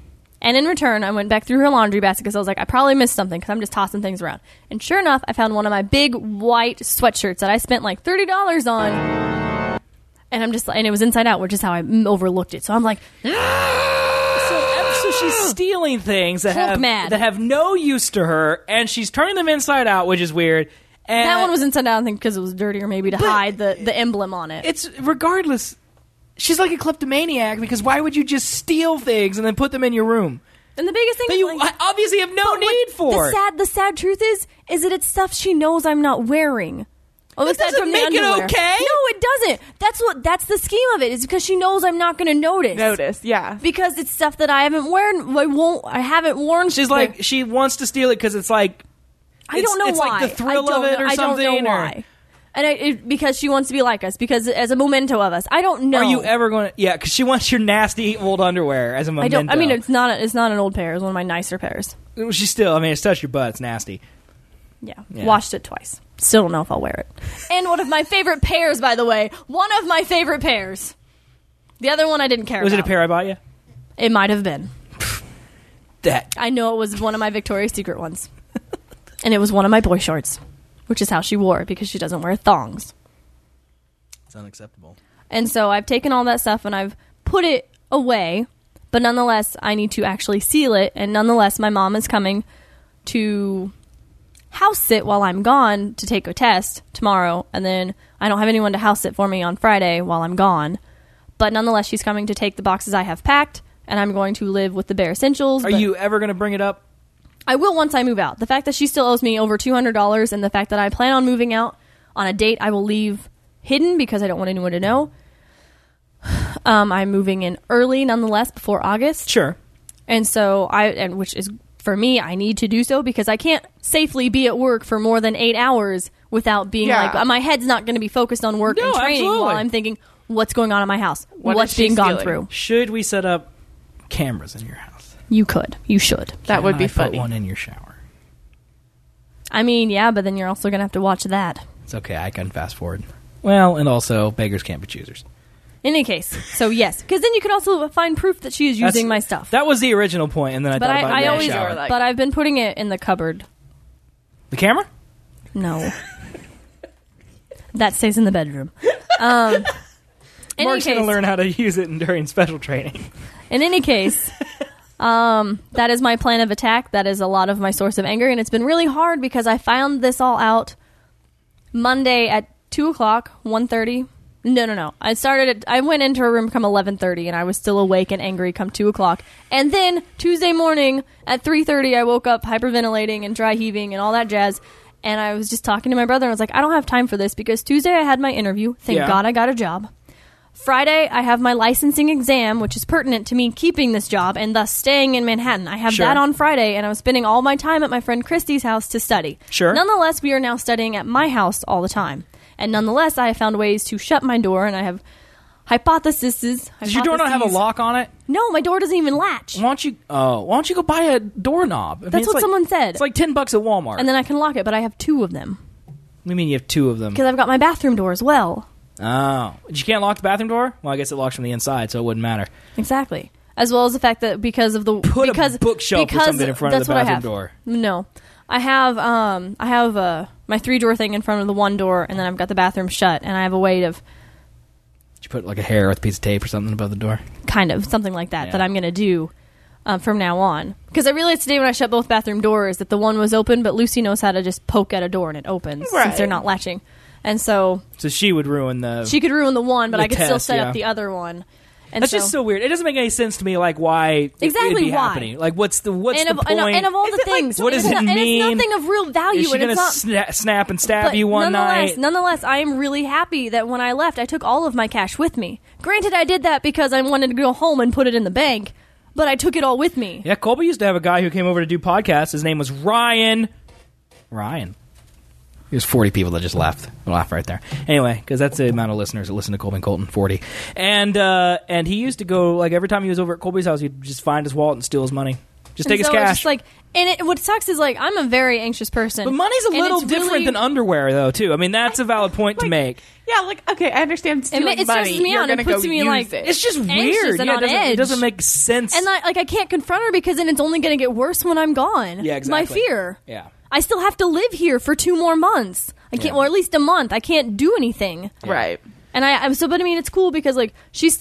And in return, I went back through her laundry basket because I was like, I probably missed something because I'm just tossing things around. And sure enough, I found one of my big white sweatshirts that I spent like $30 on. And it was inside out, which is how I overlooked it. So I'm like, So she's stealing things that have no use to her, and she's turning them inside out, which is weird. And that one was inside out, I think, because it was dirty, or maybe to hide the emblem on it. It's regardless. She's like a kleptomaniac, because why would you just steal things and then put them in your room? And the biggest thing that you obviously have no need for. The sad truth is that it's stuff she knows I'm not wearing. Oh, that doesn't make it okay. No, it doesn't. That's the scheme of it. Is because she knows I'm not going to notice. Yeah. Because it's stuff that I haven't worn. I haven't worn. She's like, she wants to steal it because it's like, I don't know it's why. Like the thrill of it or something. I don't know why. And because she wants to be like us, because as a memento of us. I don't know. Are you ever going to? Yeah, because she wants your nasty old underwear as a memento. I mean, it's not an old pair. It's one of my nicer pairs. She's still. I mean, it's touched your butt. It's nasty. Yeah. Washed it twice. Still don't know if I'll wear it. And one of my favorite pairs, by the way. One of my favorite pairs. The other one I didn't care about. Was it a pair I bought you? It might have been. That. I know it was one of my Victoria's Secret ones. And it was one of my boy shorts. Which is how she wore it, because she doesn't wear thongs. It's unacceptable. And so I've taken all that stuff and I've put it away. But nonetheless, I need to actually seal it. And nonetheless, my mom is coming to house sit while I'm gone to take a test tomorrow, and then I don't have anyone to house sit for me on Friday while I'm gone. But nonetheless, she's coming to take the boxes I have packed, and I'm going to live with the bare essentials. Are you ever going to bring it up? I will once I move out. The fact that she still owes me over $200, and the fact that I plan on moving out on a date I will leave hidden because I don't want anyone to know. I'm moving in early nonetheless, before August. Sure. And so which is, for me, I need to do so because I can't safely be at work for more than 8 hours without being my head's not going to be focused on work and training while I'm thinking, what's going on in my house? What's being gone through? Should we set up cameras in your house? You could. You should. That would be funny. Put one in your shower. I mean, yeah, but then you're also going to have to watch that. It's okay. I can fast forward. Well, and also, beggars can't be choosers. In any case, so yes, because then you could also find proof that she is using my stuff. That was the original point, and then I thought about it in the shower. But I've been putting it in the cupboard. The camera? No. That stays in the bedroom. Mark's going to learn how to use it during special training. In any case, that is my plan of attack. That is a lot of my source of anger, and it's been really hard because I found this all out Monday at 2 o'clock, 1:30. No. I went into her room come 11:30, and I was still awake and angry come 2 o'clock. And then Tuesday morning at 3:30, I woke up hyperventilating and dry heaving and all that jazz. And I was just talking to my brother, and I was like, I don't have time for this because Tuesday I had my interview. Thank God I got a job. Friday, I have my licensing exam, which is pertinent to me keeping this job and thus staying in Manhattan. I have that on Friday, and I was spending all my time at my friend Christy's house to study. Sure. Nonetheless, we are now studying at my house all the time. And nonetheless, I have found ways to shut my door, and I have hypotheses. Does your door not have a lock on it? No, my door doesn't even latch. Why don't you go buy a doorknob? That's what someone said. It's like $10 at Walmart. And then I can lock it, but I have 2 of them. What do you mean you have 2 of them? Because I've got my bathroom door as well. Oh. You can't lock the bathroom door? Well, I guess it locks from the inside, so it wouldn't matter. Exactly. As well as the fact that because of the... Put a bookshelf or something in front of the bathroom door. No. I have my 3-drawer thing in front of the one door, and then I've got the bathroom shut, and I have a way of... Did you put like a hair with a piece of tape or something above the door? Kind of. Something like that, that I'm going to do from now on. Because I realized today when I shut both bathroom doors that the one was open, but Lucy knows how to just poke at a door and it opens since they're not latching. And so she would ruin the... She could ruin the one, but I could still set up the other one. And that's just so weird. It doesn't make any sense to me, like, why it'd be happening. Like, what's the point? And of all the things. What does it mean? And it's nothing of real value. Is she going to snap and stab you one night? Nonetheless, I am really happy that when I left, I took all of my cash with me. Granted, I did that because I wanted to go home and put it in the bank, but I took it all with me. Yeah, Colby used to have a guy who came over to do podcasts. His name was Ryan. There's 40 people that just laughed right there. Anyway, because that's the amount of listeners that listen to Colby and Colton, 40. And he used to go, like, every time he was over at Colby's house, he'd just find his wallet and steal his money. Just take his It's cash. just like, and what sucks is like I'm a very anxious person. But money's a and little it's different really- than underwear, though, too. I mean, that's a valid point to make. Yeah, like, okay, I understand stealing it money. stresses me You're out. It gonna go puts me, use like, it. It's just Anxious weird. and Yeah, on it edge. doesn't make sense. And I can't confront her because then it's only going to get worse when I'm gone. Yeah, It's my exactly. fear. Yeah. I still have to live here for 2 more months. I can't, Yeah. or at least a month. I can't do anything. Right. And but I mean, it's cool because like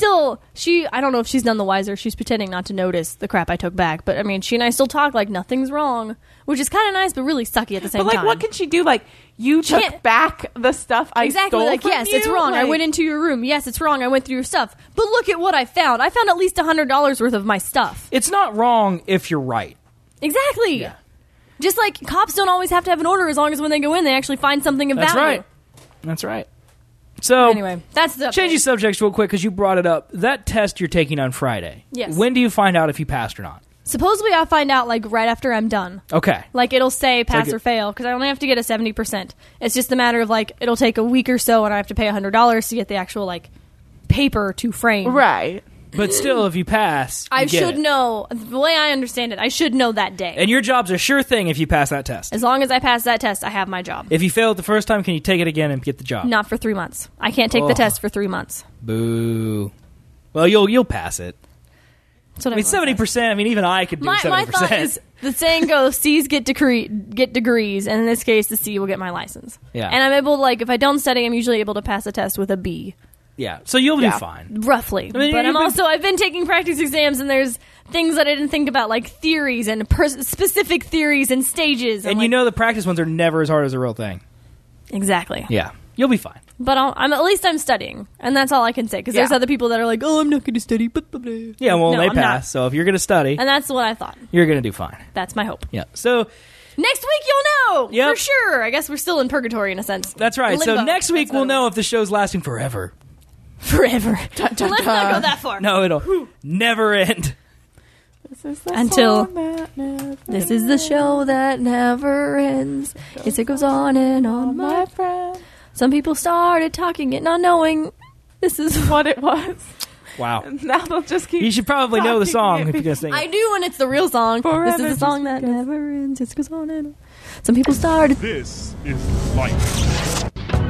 I don't know if she's none the wiser. She's pretending not to notice the crap I took back. But I mean, she and I still talk like nothing's wrong, which is kind of nice, but really sucky at the same But, like, time. what can she do? Like, you took can't- back the stuff I Exactly, stole like, from yes, you? it's wrong. I Like- went into your room. Yes, it's wrong. I went through your stuff. But look at what I found. I found at least $100 worth of my stuff. It's not wrong if you're right. Exactly. Yeah. Just like cops don't always have to have an order as long as when they go in, they actually find something of That's value. right. That's right. So, Anyway, that's the changing update. subjects real quick because you brought it up. That test you're taking on Friday. Yes. When do you find out if you passed or not? Supposedly, I'll find out like right after I'm done. Okay. Like it'll say pass like or fail because I only have to get a 70%. It's just a matter of like it'll take a week or so, and I have to pay $100 to get the actual like paper to frame. Right. But still, if you pass, you I get should it. know the way I understand it. I should know that day. And your job's a sure thing if you pass that test. As long as I pass that test, I have my job. If you fail it the first time, can you take it again and get the job? Not for 3 months. I can't take the Oh. test for 3 months. Boo. Well, you'll pass it. That's what I mean, 70%. I mean, even I could do My 70%. thought is the saying goes: C's get degrees, and in this case, the C will get my license. Yeah. And I'm able to if I don't study, I'm usually able to pass the test with a B. Yeah. So you'll Yeah. do fine. Roughly. I mean, But you've been- I've been taking practice exams, and there's things that I didn't think about, like theories and specific theories and stages. And I'm you like, know the practice ones are never as hard as the real thing. exactly. Yeah. You'll be fine. But I'm at least I'm studying, and that's all I can say. Because there's Yeah. other people that are like, "Oh, I'm not going to study." Blah, blah, blah. Yeah, well, No, they I'm not. pass. So if you're going to study, And that's what I thought. you're going to do fine. That's my hope. Yeah. So Next week you'll know Yep. for sure. I guess we're still in purgatory in a sense. that's right. So Limbo. next week That's we'll better. know if the show's lasting forever. Forever. Dun, dun, Let's not go that far. No, it'll never end. This is the Until- song that never This is the show that never ends. Yes, it goes on and on, my friend. Some people started talking it not knowing this is What it was. Wow. Now they'll just keep. You should probably know the talking song it. if you're going to sing I it. do when it's the real song. Forever This is the song just that never ends. It goes on and on. Some people started. This is life.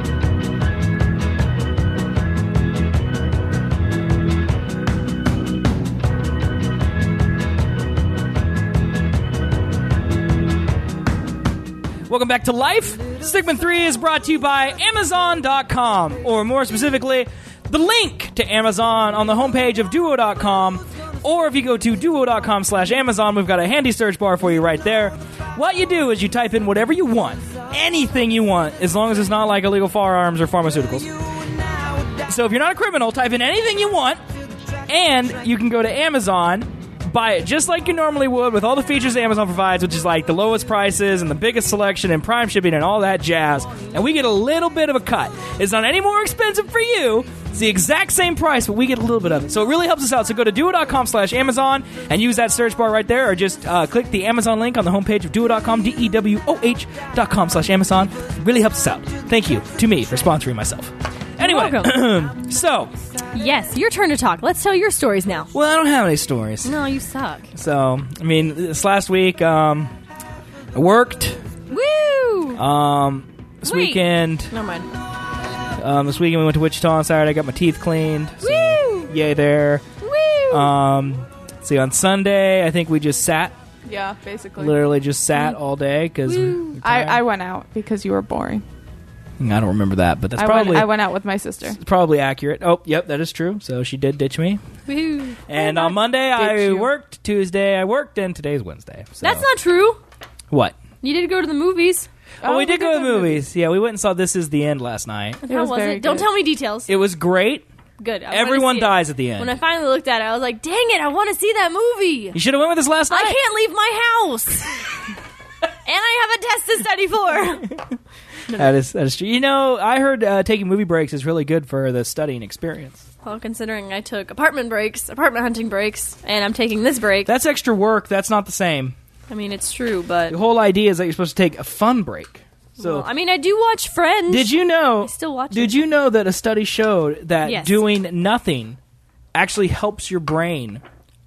Welcome back to Life. Segment 3 is brought to you by Amazon.com, or more specifically, the link to Amazon on the homepage of Duo.com, or if you go to Duo.com/Amazon, we've got a handy search bar for you right there. What you do is you type in whatever you want, anything you want, as long as it's not like illegal firearms or pharmaceuticals. So if you're not a criminal, type in anything you want, and you can go to Amazon, buy it just like you normally would with all the features Amazon provides, which is like the lowest prices and the biggest selection and prime shipping and all that jazz. And we get a little bit of a cut. It's not any more expensive for you. It's the exact same price, but we get a little bit of it. So it really helps us out. So go to Duo.com/Amazon and use that search bar right there, or just click the Amazon link on the homepage of Duo.com, DEWOH.com/Amazon. Really helps us out. Thank you to me for sponsoring myself. Anyway, Welcome. so, Yes, your turn to talk. Let's tell your stories now. well, I don't have any stories. No, you suck. So, I mean, this last week, I worked. Woo! This Wait. weekend, Never mind. we went to Wichita on Saturday. I got my teeth cleaned. So, Woo! yay there. Woo! See, on Sunday, I think we just sat, Yeah, basically. literally just sat all day because I went out because you were boring. I don't remember that, but that's I probably went out with my sister. probably accurate. Oh, yep, that is true. So she did ditch me. Woo! And on Monday, I you. worked. Tuesday, I worked, and today's Wednesday. So. That's not true. What? You did go to the movies. Oh, we did go to the movies. Yeah, we went and saw This Is the End last night. How was was very it? Don't good. tell me details. It was great. Good. I wanna Everyone see it. dies at the end. When I finally looked at it, I was like, "Dang it! I want to see that movie. You should have went with us last night. I can't leave my house, and I have a test to study for." That is true. You know, I heard taking movie breaks is really good for the studying experience. Well, considering I took apartment hunting breaks, and I'm taking this break, That's extra work. That's not the same. I mean, it's true, but The whole idea is that you're supposed to take a fun break. So, well, I mean, I do watch Friends. did you know? I still watch Did it. you know that a study showed that Yes. doing nothing actually helps your brain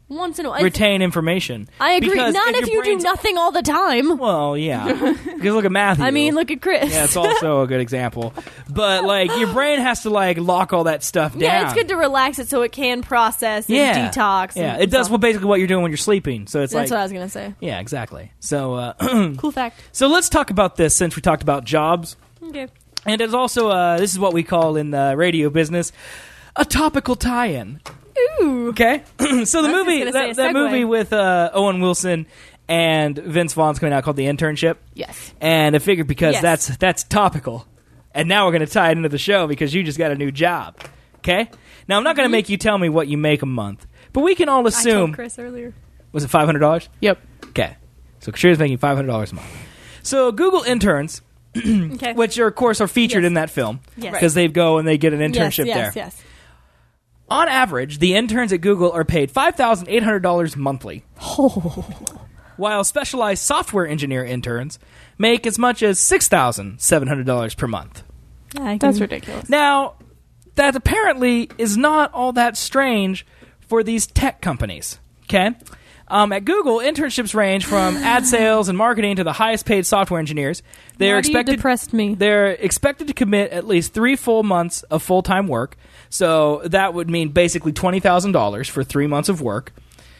Once in a while. retain information. I agree. Because Not if your you do brain's- nothing all the time. Well, yeah. Because look at Matthew. I mean, look at Chris. Yeah, it's also a good example. But, like, your brain has to, like, lock all that stuff down. Yeah, it's good to relax it so it can process and detox. Yeah, and it does stuff. basically what you're doing when you're sleeping. So it's That's like... what I was going to say. Yeah, exactly. So, Cool fact. so let's talk about this since we talked about jobs. Okay. And it's also, this is what we call in the radio business, a topical tie-in. Ooh. Okay? So the I was movie, just gonna say that a segue. movie with Owen Wilson and Vince Vaughn's coming out called The Internship. Yes. And I figured because Yes. that's topical. And now we're going to tie it into the show because you just got a new job. Okay? Now, I'm not going to make you tell me what you make a month. But we can all I assume... told Chris earlier. Was it $500? Yep. Okay. So Katrina's making $500 a month. So Google interns, Okay. which are, of course are featured Yes. in that film, Yes. because they go and they get an internship yes, there. Yes. On average, the interns at Google are paid $5,800 monthly, while specialized software engineer interns make as much as $6,700 per month. That's ridiculous. Now, that apparently is not all that strange for these tech companies. Okay? At Google, internships range from ad sales and marketing to the highest paid software engineers. They are You expected depressed me. They're expected to commit at least 3 full months of full-time work. So that would mean basically $20,000 for 3 months of work.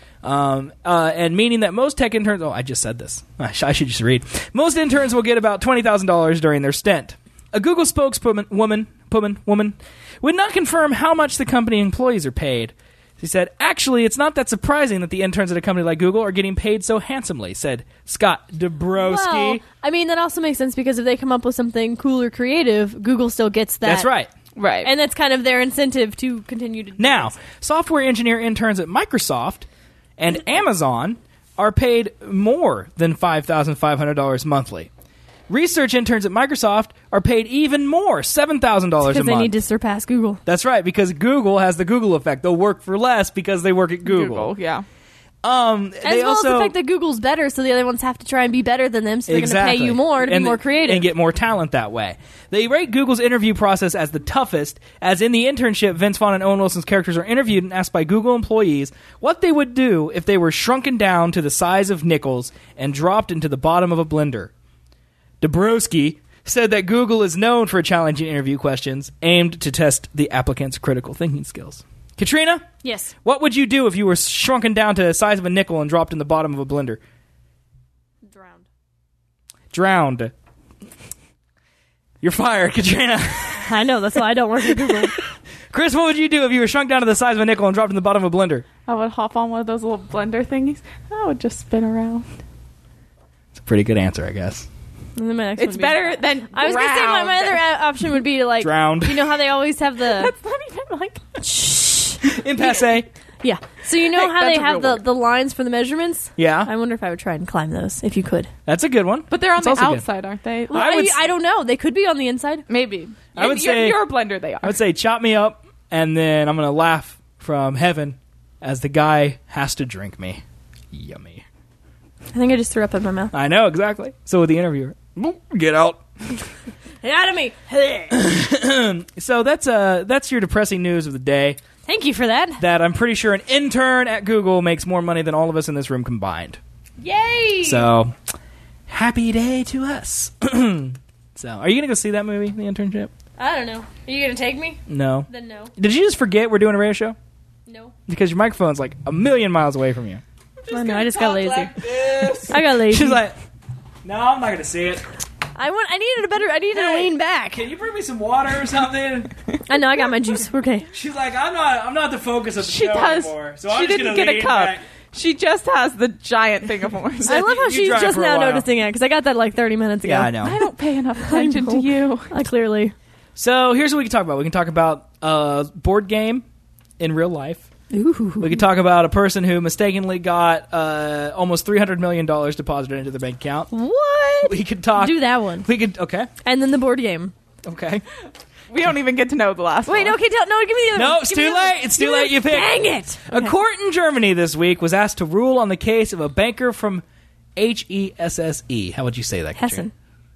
And meaning that most tech interns... Oh, I just said this. I should just read. Most interns will get about $20,000 during their stint. A Google spokeswoman would not confirm how much the company employees are paid. She said, actually, it's not that surprising that the interns at a company like Google are getting paid so handsomely, said Scott Dabrowski. Well, I mean, that also makes sense because if they come up with something cool or creative, Google still gets that. That's right. Right. And that's kind of their incentive to continue to do Now, this. software engineer interns at Microsoft and Amazon are paid more than $5,500 monthly. Research interns at Microsoft are paid even more, $7,000 a month. Because they need to surpass Google. That's right, because Google has the Google effect. They'll work for less because they work at Google. Yeah. As They well also, as the fact that Google's better, so the other ones have to try and be better than them, so they're going to pay you more to be more creative. And get more talent that way. They rate Google's interview process as the toughest, as in the internship, Vince Vaughn and Owen Wilson's characters are interviewed and asked by Google employees what they would do if they were shrunken down to the size of nickels and dropped into the bottom of a blender. Dabrowski said that Google is known for challenging interview questions aimed to test the applicant's critical thinking skills. Katrina? Yes. What would you do if you were shrunken down to the size of a nickel and dropped in the bottom of a blender? Drowned. You're fired, Katrina. I know, that's why I don't work at Google. Chris, what would you do if you were shrunk down to the size of a nickel and dropped in the bottom of a blender? I would hop on one of those little blender thingies. I would just spin around. It's a pretty good answer, I guess. And then my next It's one would be- better than I was going to say my other option would be to like... Drowned. You know how they always have the... That's not even like... Impasse. Yeah. So you know Hey, how they that's a have real word. the lines for the measurements? Yeah, I wonder if I would try and climb those, if you could. that's a good one. But they're on It's the also good. outside, aren't they? Well, I would s- I don't know. They could be on the inside. Maybe. I would say- You're a blender, they are. I would say chop me up, and then I'm going to laugh from heaven as the guy has to drink me. Yummy. I think I just threw up in my mouth. I know, exactly. So with the interviewer, get out. Get out of me! So that's your depressing news of the day. Thank you for that. That I'm pretty sure an intern at Google makes more money than all of us in this room combined. Yay! So, happy day to us. So, are you going to go see that movie, The Internship? I don't know. Are you going to take me? No. Then no. Did you just forget we're doing a radio show? No. Because your microphone's like a million miles away from you. Oh, no, I just got lazy. I got lazy. She's like, no, I'm not going to see it. I needed to lean back. Can you bring me some water or something? I know, I got my juice. We're okay. She's like, I'm not the focus of the She show does. anymore. So She I'm just didn't gonna get a lean cup. back. She just has the giant thing of orange. I love how you she's drive just for a now while. noticing it, because I got that like 30 minutes ago. Yeah, I know. I don't pay enough attention to you. Clearly. So here's what we can talk about. We can talk about a board game in real life. Ooh. We could talk about a person who mistakenly got almost $300 million deposited into their bank account. What? We could talk. Do that one. We could. Okay. And then the board game. Okay. We don't even get to know the last Wait, one. okay, no, give me the other No, one. it's Give me too the other late. one. It's Give too me late. the- You picked. Dang it. A court in Germany this week was asked to rule on the case of a banker from HESSE. How would you say that, Katrina? Hessen.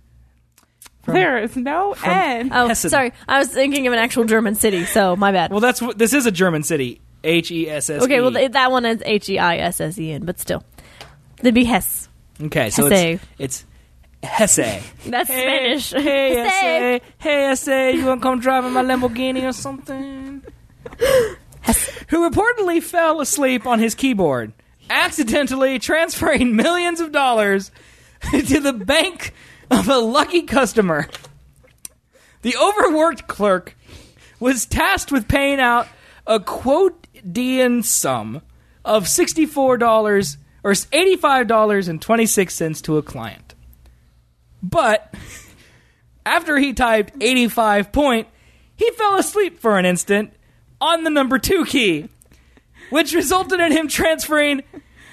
There is no end. Oh, Hessen. sorry. I was thinking of an actual German city, so my bad. Well, this is a German city. H-E-S-S-E. Okay, well, that one is H-E-I-S-S-E-N, but still. That'd be Hesse. Okay, so Hesse. it's Hesse. That's Spanish. Hey, Hesse. Hesse. Hey, Hesse, you want to come drive in my Lamborghini or something? Who reportedly fell asleep on his keyboard, accidentally transferring millions of dollars to the bank of a lucky customer. The overworked clerk was tasked with paying out a quotidian sum of $64 or $85.26 to a client. But after he typed 85 point, he fell asleep for an instant on the number 2 key, which resulted in him transferring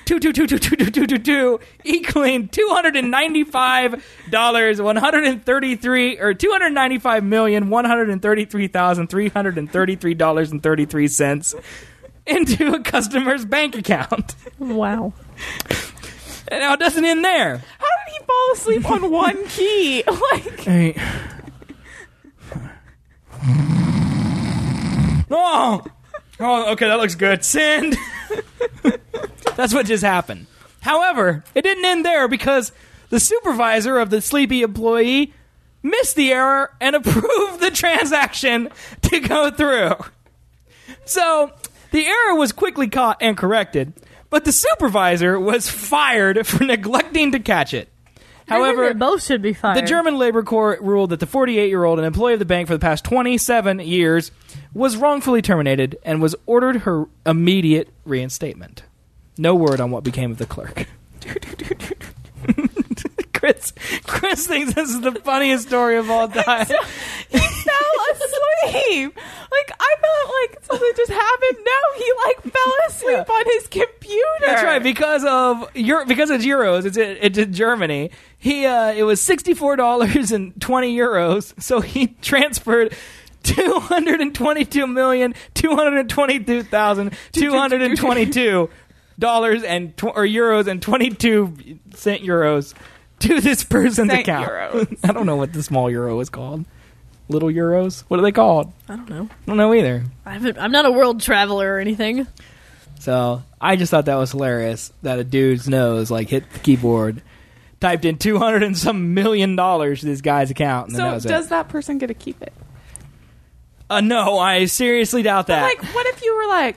2 equaling $295,133,333,333.33 into a customer's bank account. Wow. And now it doesn't end there. How did he fall asleep on one key? Like, oh, okay, that looks good. Send. That's what just happened. However, it didn't end there because the supervisor of the sleepy employee missed the error and approved the transaction to go through. So, the error was quickly caught and corrected, but the supervisor was fired for neglecting to catch it. However, both should be fired. The German labor court ruled that the 48-year-old, an employee of the bank for the past 27 years, was wrongfully terminated and was ordered her immediate reinstatement. No word on what became of the clerk. Chris thinks this is the funniest story of all time. he fell asleep. Like, I thought like something just happened. No, he like fell asleep on his computer. That's right, because it's euros. It's in Germany. It was $64.20, so he transferred $222,222,222 euros and 22 cent euros to this person's account. Euros. I don't know what the small euro is called. Little euros? What are they called? I don't know. I don't know either. I'm not a world traveler or anything. So I just thought that was hilarious that a dude's nose hit the keyboard, typed in $200 and some million to this guy's account. And So does that person get to keep it? No, I seriously doubt that. Like, what if you were like,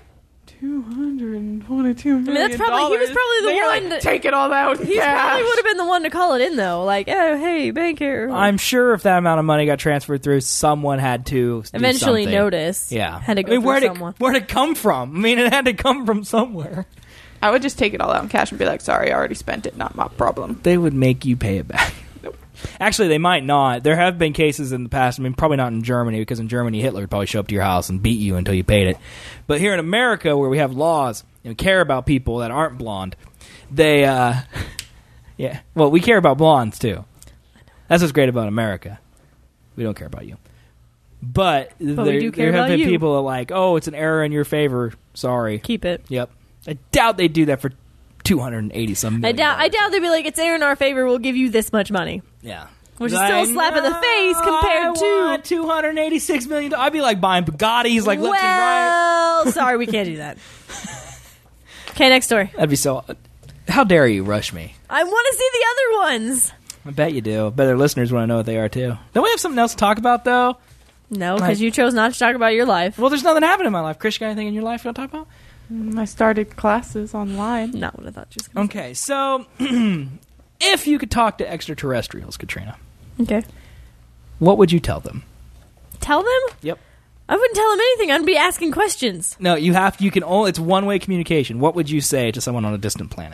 $222 million? I mean, he was probably the one that take it all out. He probably would have been the one to call it in, though. Like, oh, hey, bank here. I'm sure if that amount of money got transferred through, someone had to eventually do something. Notice. Yeah, had to go through someone. Where'd it come from? I mean, it had to come from somewhere. I would just take it all out in cash and be like, sorry, I already spent it. Not my problem. They would make you pay it back. Nope. Actually, they might not. There have been cases in the past. I mean, probably not in Germany, because in Germany, Hitler would probably show up to your house and beat you until you paid it. But here in America, where we have laws and care about people that aren't blonde, they, yeah. Well, we care about blondes, too. That's what's great about America. We don't care about you. But we do care there have about been you. people that are like, oh, it's an error in your favor. Sorry. Keep it. Yep. I doubt they do that for $280-some million. I doubt they'd be like, it's in our favor, we'll give you this much money. Yeah. Which is still a slap in the face compared to $286 million. I'd be like buying Bugattis, like left and right. Well, sorry, we can't do that. Okay, next story. That'd be so. How dare you rush me? I want to see the other ones. I bet you do. I bet our listeners want to know what they are too. Don't we have something else to talk about though? No, because you chose not to talk about your life. Well, there's nothing happening in my life. Chris, you got anything in your life you want to talk about? I started classes online. Not what I thought you was going to Okay, so if you could talk to extraterrestrials, Katrina, say. Okay. what would you tell them? Tell them? Yep. I wouldn't tell them anything. I'd be asking questions. No, you have. You can only. It's one-way communication. What would you say to someone on a distant planet?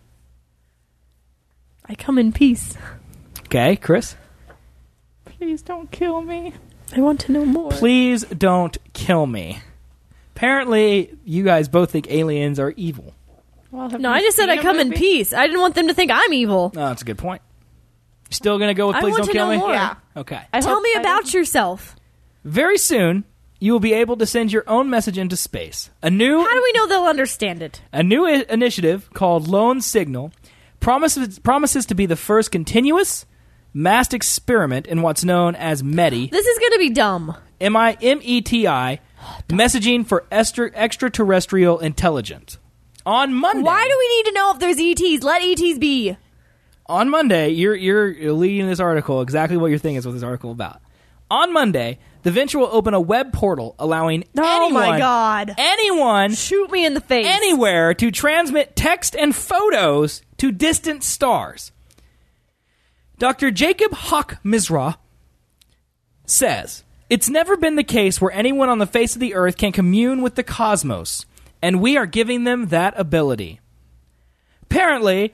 I come in peace. Okay, Chris. Please don't kill me. I want to know more. Please don't kill me. Apparently, you guys both think aliens are evil. Well, No, I just said I come in peace. I didn't want them to think I'm evil. Oh, that's a good point. You still going to go with I please want don't to kill know me? more. Yeah. Okay. Tell me about yourself. Very soon, you will be able to send your own message into space. How do we know they'll understand it? A new initiative called Lone Signal promises to be the first continuous massed experiment in what's known as METI. This is going to be dumb. METI messaging for extraterrestrial intelligence. On Monday... Why do we need to know if there's ETs? Let ETs be. On Monday, you're leading this article exactly what you're thinking is what this article about. On Monday, the Venture will open a web portal allowing my God. anyone Shoot me in the face. anywhere to transmit text and photos to distant stars. Dr. Jacob Hawk-Mizra says, it's never been the case where anyone on the face of the earth can commune with the cosmos, and we are giving them that ability. Apparently,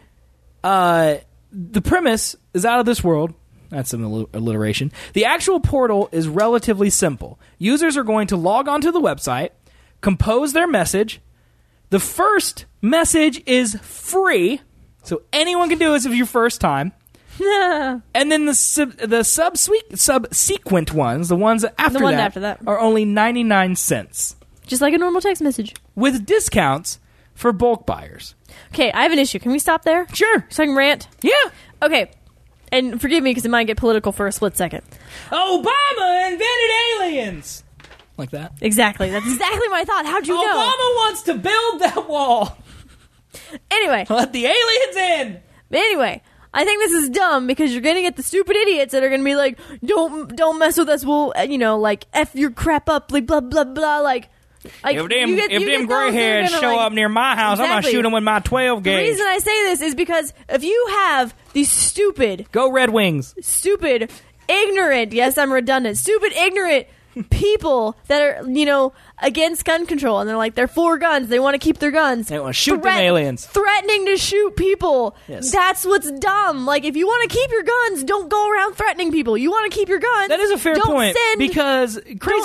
the premise is out of this world. That's some alliteration. The actual portal is relatively simple. Users are going to log onto the website, compose their message. The first message is free, so anyone can do this if it's your first time. And then the subsequent ones, the ones after, after that, are only 99 cents. Just like a normal text message. With discounts for bulk buyers. Okay, I have an issue. Can we stop there? Sure. So I can rant? Yeah. Okay. And forgive me because it might get political for a split second. Obama invented aliens! Like that. Exactly. That's exactly what I thought. How'd you know? Obama wants to build that wall. Anyway. Let the aliens in! Anyway, I think this is dumb because you're going to get the stupid idiots that are going to be like, don't mess with us. We'll, like, F your crap up, like, blah, blah, blah, like... if them gray hairs show up near my house, I'm going to shoot them with my 12 gauge. The reason I say this is because if you have these stupid... Go Red Wings. Stupid, ignorant... Yes, I'm redundant. Stupid, ignorant people that are, against gun control. And they're like, they're for guns. They want to keep their guns. They want to shoot them aliens. Threatening to shoot people. Yes. That's what's dumb. Like, if you want to keep your guns, don't go around threatening people. You want to keep your guns. That is a fair point. Because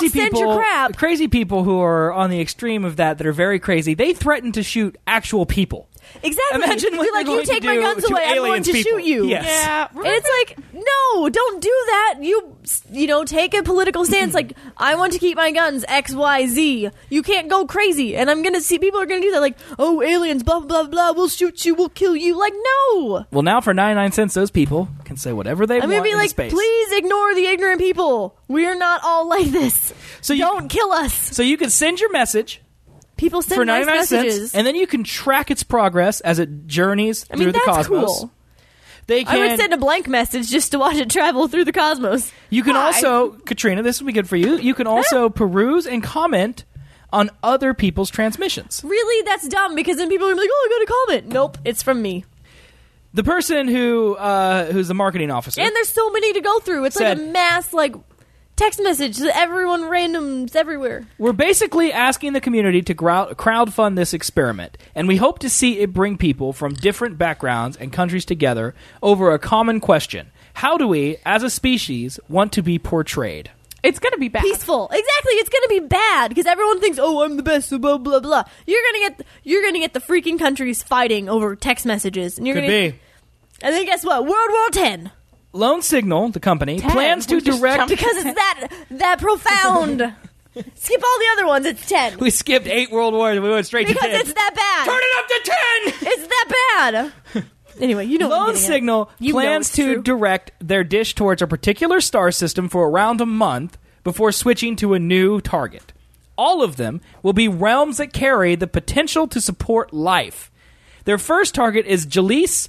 crazy people who are on the extreme of that are very crazy, they threaten to shoot actual people. Exactly. Imagine what like, you take my guns away, I'm going to shoot you. Yes. Yeah. And it's like, no, don't do that. You take a political stance like, I want to keep my guns, X, Y, Z. You can't go crazy. And I'm going to see people are going to do that like, oh, aliens, blah, blah, blah, we'll shoot you, we'll kill you. Like, no. Well, now for 99 cents, those people can say whatever they want I'm going to be like, space. Please ignore the ignorant people. We're not all like this. So don't kill us. So you can send your message. People send for 99 nice messages. cents, and then you can track its progress as it journeys through the cosmos. Cool. I would send a blank message just to watch it travel through the cosmos. You can also, Katrina, this will be good for you. You can also peruse and comment on other people's transmissions. Really? That's dumb because then people are like, oh, I got a comment. Nope, it's from me. The person who's the marketing officer. And there's so many to go through. It's like a mass, text message to everyone, randoms everywhere. We're basically asking the community to crowdfund this experiment, and we hope to see it bring people from different backgrounds and countries together over a common question. How do we, as a species, want to be portrayed? It's going to be bad. Peaceful. Exactly. It's going to be bad because everyone thinks, oh, I'm the best, blah, blah, blah. You're going to get the freaking countries fighting over text messages. And Could be. And then guess what? World War 10. Lone Signal, the company, plans to direct... Because it's that profound. Skip all the other ones. It's 10. We skipped 8 World Wars. We went straight to 10. Because it's that bad. Turn it up to 10! It's that bad. Anyway, you know what Lone Signal plans to direct their dish towards a particular star system for around a month before switching to a new target. All of them will be realms that carry the potential to support life. Their first target is Jalise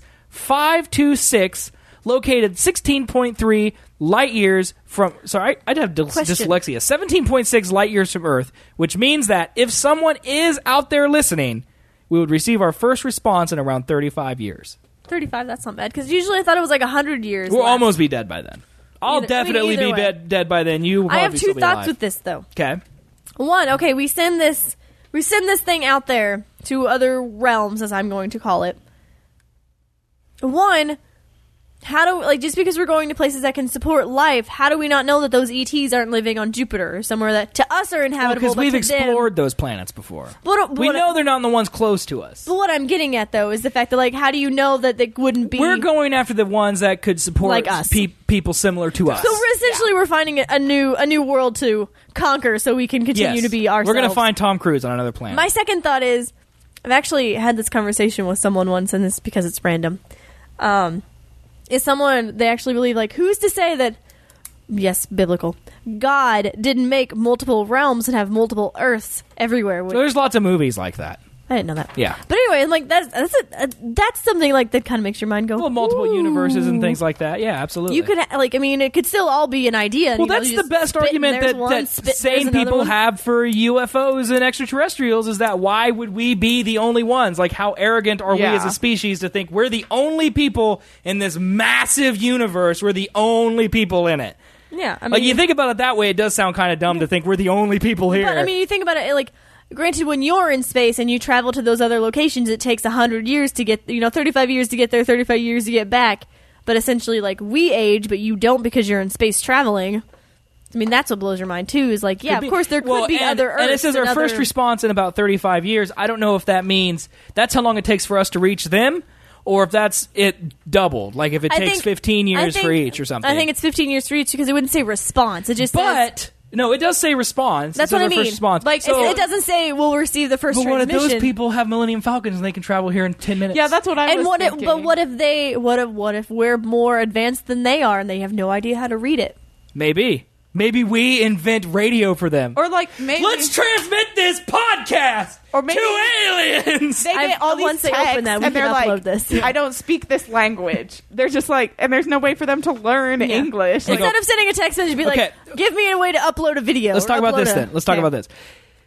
526, located 16.3 light years from... Sorry, I'd have dyslexia. 17.6 light years from Earth, which means that if someone is out there listening, we would receive our first response in around 35 years. 35, that's not bad, because usually I thought it was like 100 years. We'll almost be dead by then. I'll definitely be dead by then. You will probably I have two be thoughts alive. with this, though. Okay. One, okay, we send this thing out there to other realms, as I'm going to call it. One... How do just because we're going to places that can support life, how do we not know that those ETs aren't living on Jupiter or somewhere that to us are inhabitable? Because we've explored those planets before. We know they're not the ones close to us. But what I'm getting at though is the fact that how do you know that they wouldn't be? We're going after the ones that could support us. People similar to us. So we're finding a new world to conquer, so we can continue to be ourselves. We're going to find Tom Cruise on another planet. My second thought is, I've actually had this conversation with someone once, and this is because it's random. Is someone they actually believe who's to say that yes, biblical. God didn't make multiple realms and have multiple Earths everywhere. So there's lots of movies like that. I didn't know that. Yeah. But anyway, like that's something like that kind of makes your mind go. Well, multiple "Ooh." universes and things like that. Yeah, absolutely. You could it could still all be an idea. Well, that's the best argument that sane people have for UFOs and extraterrestrials is that why would we be the only ones? Like, how arrogant are we as a species to think we're the only people in this massive universe? We're the only people in it. Yeah, I mean, like, you think about it that way, it does sound kind of dumb to think we're the only people here. But I mean, you think about it like. Granted, when you're in space and you travel to those other locations, it takes 100 years to get, 35 years to get there, 35 years to get back. But essentially, like, we age, but you don't because you're in space traveling. I mean, that's what blows your mind, too, is like, of course, there could be other Earths. And it says our first response in about 35 years. I don't know if that means that's how long it takes for us to reach them, or if that's it doubled. Like, if it takes 15 years for each or something. I think it's 15 years for each because it wouldn't say response. It just says... No, it does say response. That's what I mean. First response. Like, it doesn't say we'll receive the first transmission. But what if those people have Millennium Falcons and they can travel here in 10 minutes? Yeah, that's what I was thinking. But what if we're more advanced than they are and they have no idea how to read it? Maybe we invent radio for them. Or like maybe let's transmit this podcast to aliens. They get all these texts and they're like, I don't speak this language. They're just like, and there's no way for them to learn English. Instead of sending a text message, be like, give me a way to upload a video. Let's talk about this then. Let's talk about this.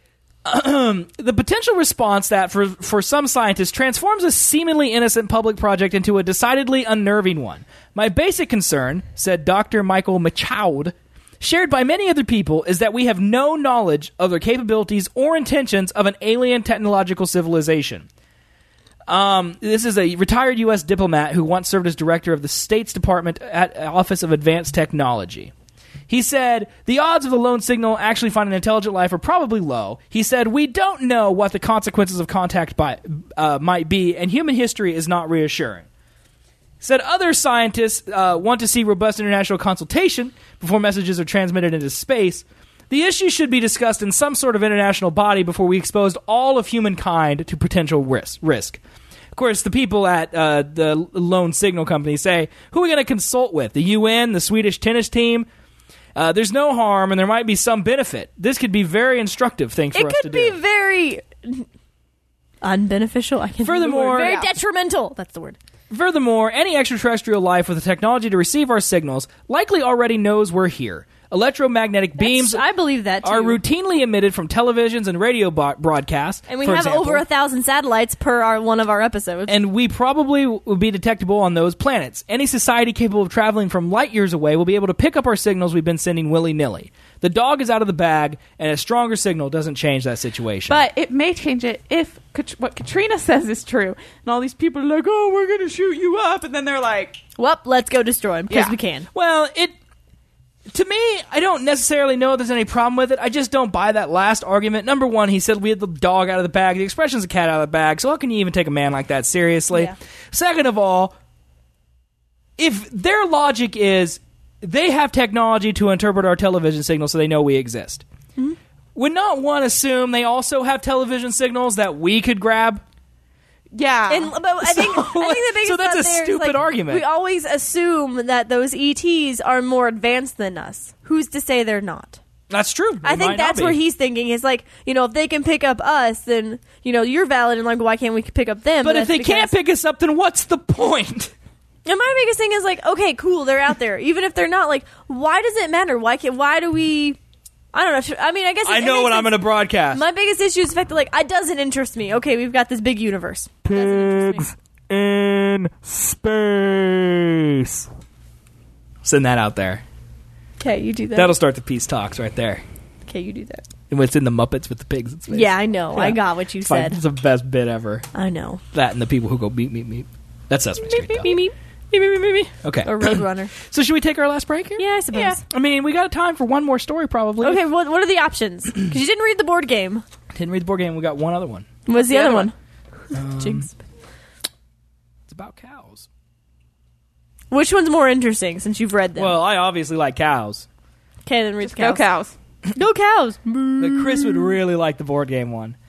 The potential response that for some scientists transforms a seemingly innocent public project into a decidedly unnerving one. My basic concern, said Dr. Michael Machaud, shared by many other people, is that we have no knowledge of the capabilities or intentions of an alien technological civilization. This is a retired U.S. diplomat who once served as director of the State's Department at Office of Advanced Technology. He said, the odds of the lone signal actually finding intelligent life are probably low. He said, we don't know what the consequences of contact might be, and human history is not reassuring. Said other scientists want to see robust international consultation before messages are transmitted into space. The issue should be discussed in some sort of international body before we expose all of humankind to potential risk. Of course, the people at the lone signal company say, who are we going to consult with? The UN, the Swedish tennis team? There's no harm, and there might be some benefit. This could be very instructive thing for us to do. It could be very unbeneficial. I can Furthermore, very detrimental. That's the word. Furthermore, any extraterrestrial life with the technology to receive our signals likely already knows we're here. Electromagnetic beams I believe that too. are routinely emitted from televisions and radio broadcasts. And we have over 1,000 satellites per one of our episodes. And we probably will be detectable on those planets. Any society capable of traveling from light years away will be able to pick up our signals we've been sending willy-nilly. The dog is out of the bag, and a stronger signal doesn't change that situation. But it may change it if what Katrina says is true. And all these people are like, oh, we're going to shoot you up. And then they're like, well, let's go destroy them because we can. Well, to me, I don't necessarily know if there's any problem with it. I just don't buy that last argument. Number one, he said we had the dog out of the bag. The expression's a cat out of the bag, so how can you even take a man like that seriously? Yeah. Second of all, if their logic is they have technology to interpret our television signals so they know we exist, would not one assume they also have television signals that we could grab? Yeah, but I think the biggest so that's a stupid argument. We always assume that those ETs are more advanced than us. Who's to say they're not? That's true. I think that's where he's thinking is like, if they can pick up us, then you're valid, and like, why can't we pick up them? But if they can't pick us up, then what's the point? And my biggest thing is like, okay, cool, they're out there. Even if they're not, like, why does it matter? Why do we? I don't know. I mean, I guess I know what I'm going to broadcast. My biggest issue is the fact that, like, it doesn't interest me. Okay, we've got this big universe. Pigs in space. Send that out there. Okay, you do that. That'll start the peace talks right there. Okay, you do that. And it's in the Muppets with the pigs in space. Yeah, I know. Yeah. I got what you said. It's the best bit ever. I know. That and the people who go beep, meep, meep. That's Sesame Street, though. Beep, meep. Okay. Or Roadrunner. So should we take our last break here? Yeah, I suppose. Yeah. I mean, we got time for one more story, probably. Okay, what are the options? Because you didn't read the board game. Didn't read the board game. We got one other one. What's the other one? Jinx. It's about cows. Which one's more interesting since you've read them? Well, I obviously like cows. Okay, then read the cows. Go cows. Go cows. But Chris would really like the board game one.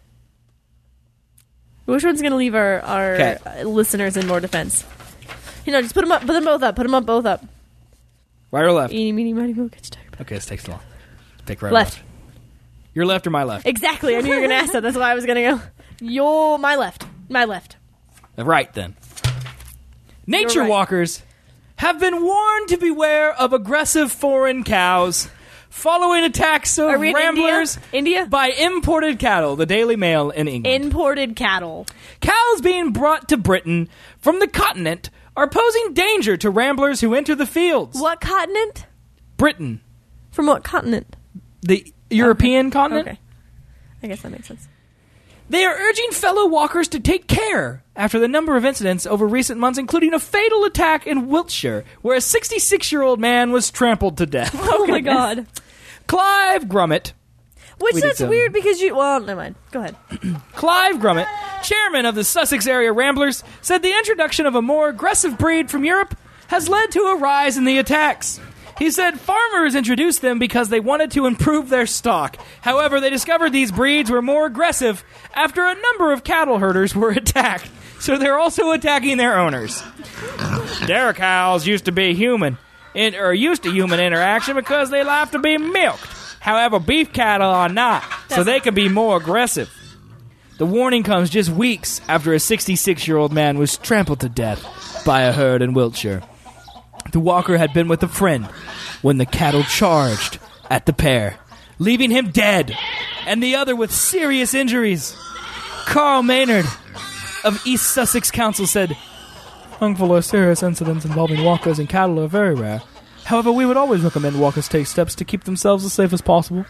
Which one's going to leave our listeners in more defense? Just put them up. Put them both up. Put them up both up. Right or left? Eeny, meeny, miny, moe, catch a tiger. Okay, this takes too long. Pick right or Left. left. Your left or my left? Exactly. I knew you were going to ask that. That's why I was going to go. You're my left. My left. Right, then. Nature right. walkers have been warned to beware of aggressive foreign cows following attacks of Are we in ramblers India? by imported cattle, the Daily Mail in England. Imported cattle. Cows being brought to Britain from the continent are posing danger to ramblers who enter the fields. What continent? Britain. From what continent? The European continent? Okay. I guess that makes sense. They are urging fellow walkers to take care after the number of incidents over recent months, including a fatal attack in Wiltshire, where a 66-year-old man was trampled to death. Oh my god. Clive Grummet. Which We did that's some- weird because you... Well, never mind. Go ahead. Clive Grummet, chairman of the Sussex area Ramblers, said the introduction of a more aggressive breed from Europe has led to a rise in the attacks. He said farmers introduced them because they wanted to improve their stock. However, they discovered these breeds were more aggressive after a number of cattle herders were attacked. So they're also attacking their owners. Dairy cows used to be human, or used to human interaction because they like to be milked. However, beef cattle are not, so they can be more aggressive. The warning comes just weeks after a 66-year-old man was trampled to death by a herd in Wiltshire. The walker had been with a friend when the cattle charged at the pair, leaving him dead and the other with serious injuries. Carl Maynard of East Sussex Council said, "Thankfully, serious incidents involving walkers and cattle are very rare. However, we would always recommend walkers take steps to keep themselves as safe as possible.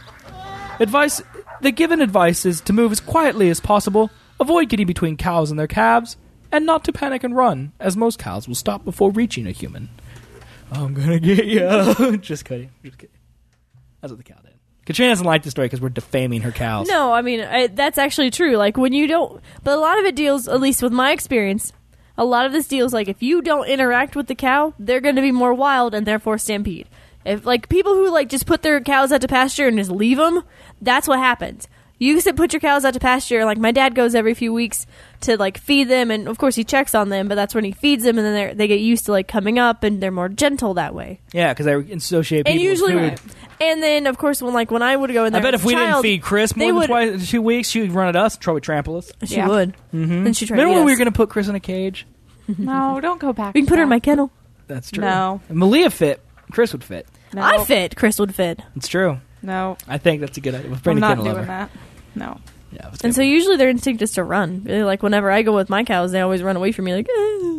The given advice is to move as quietly as possible, avoid getting between cows and their calves, and not to panic and run, as most cows will stop before reaching a human." I'm gonna get you. Just kidding. That's what the cow did. Katrina doesn't like the story because we're defaming her cows. No, I mean, that's actually true. Like, when you don't... But a lot of it deals, at least with my experience, a lot of this deals, like, if you don't interact with the cow, they're going to be more wild and therefore stampede. If, like, people who, like, just put their cows out to pasture and just leave them, that's what happens. You used to put your cows out to pasture. Like, my dad goes every few weeks to, like, feed them, and, of course, he checks on them, but that's when he feeds them, and then they get used to, like, coming up, and they're more gentle that way. Yeah, because they associate people And usually, with food. and then, of course, when I would go in there I bet as if a we didn't child, feed Chris they more than would- twice in 2 weeks, she would run at us and probably trample us. She Yeah. would. Mm-hmm. Then she tried Remember to when we eat were us. going to put Chris in a cage? No, don't go back. We can to put her in that. my kennel. That's true. No. If Malia fit. Chris would fit. No. I fit. Chris would fit. It's true. No. I think that's a good idea. We'll I'm bring the not kennel doing over. that. No. Yeah, let's And get so usually their instinct is to run. Really, like whenever I go with my cows, they always run away from me. Like,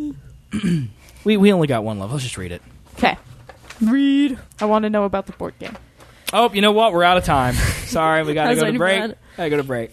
we only got one left. Let's just read it. Okay. read. I want to know about the board game. Oh, you know what? We're out of time. Sorry, we got I to was go to waiting for break. that. Gotta go to break.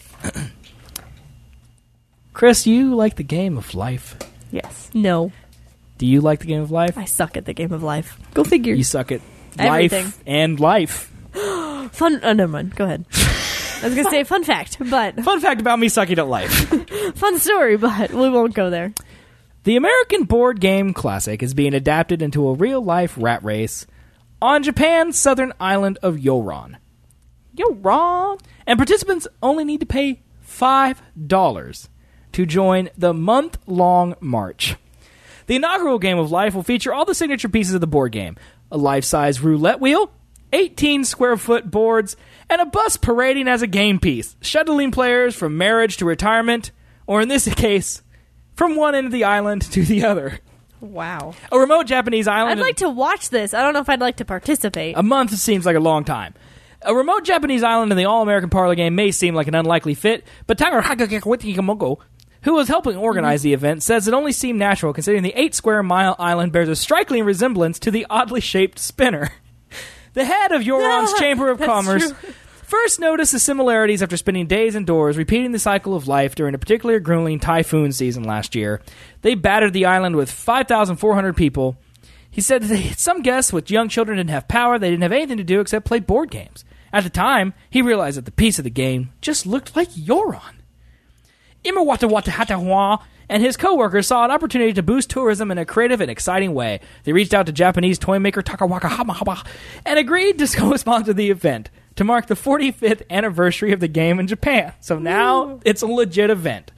Chris, you like the game of life. Yes. No, Do you like the game of life? I suck at the game of life. Go figure. You suck at Everything. life and life. Fun. Oh, never mind. Go ahead. I was gonna say fun fact, but Fun fact about me sucking at life. fun story, but we won't go there. The American Board Game Classic is being adapted into a real-life rat race on Japan's southern island of Yoron. You're wrong. And participants only need to pay $5 to join the month-long march. The inaugural game of life will feature all the signature pieces of the board game: a life-size roulette wheel, 18-square-foot boards, and a bus parading as a game piece, shuttling players from marriage to retirement, or in this case, from one end of the island to the other. Wow. A remote Japanese island... I'd like to watch this. I don't know if I'd like to participate. A month seems like a long time. A remote Japanese island in the all-American parlor game may seem like an unlikely fit, but Tanger Hagakawitikamogo, who was helping organize the event, says it only seemed natural considering the 8-square-mile island bears a striking resemblance to the oddly shaped spinner. The head of Yoron's Chamber of That's Commerce true. first noticed the similarities after spending days indoors, repeating the cycle of life during a particularly grueling typhoon season last year. They battered the island with 5,400 people. He said that some guests with young children didn't have power, they didn't have anything to do except play board games. At the time, he realized that the piece of the game just looked like Yoron. Imawata Wata Hatahua and his co-workers saw an opportunity to boost tourism in a creative and exciting way. They reached out to Japanese toy maker Takawaka Hamahaba and agreed to co-sponsor the event to mark the 45th anniversary of the game in Japan. So now it's a legit event.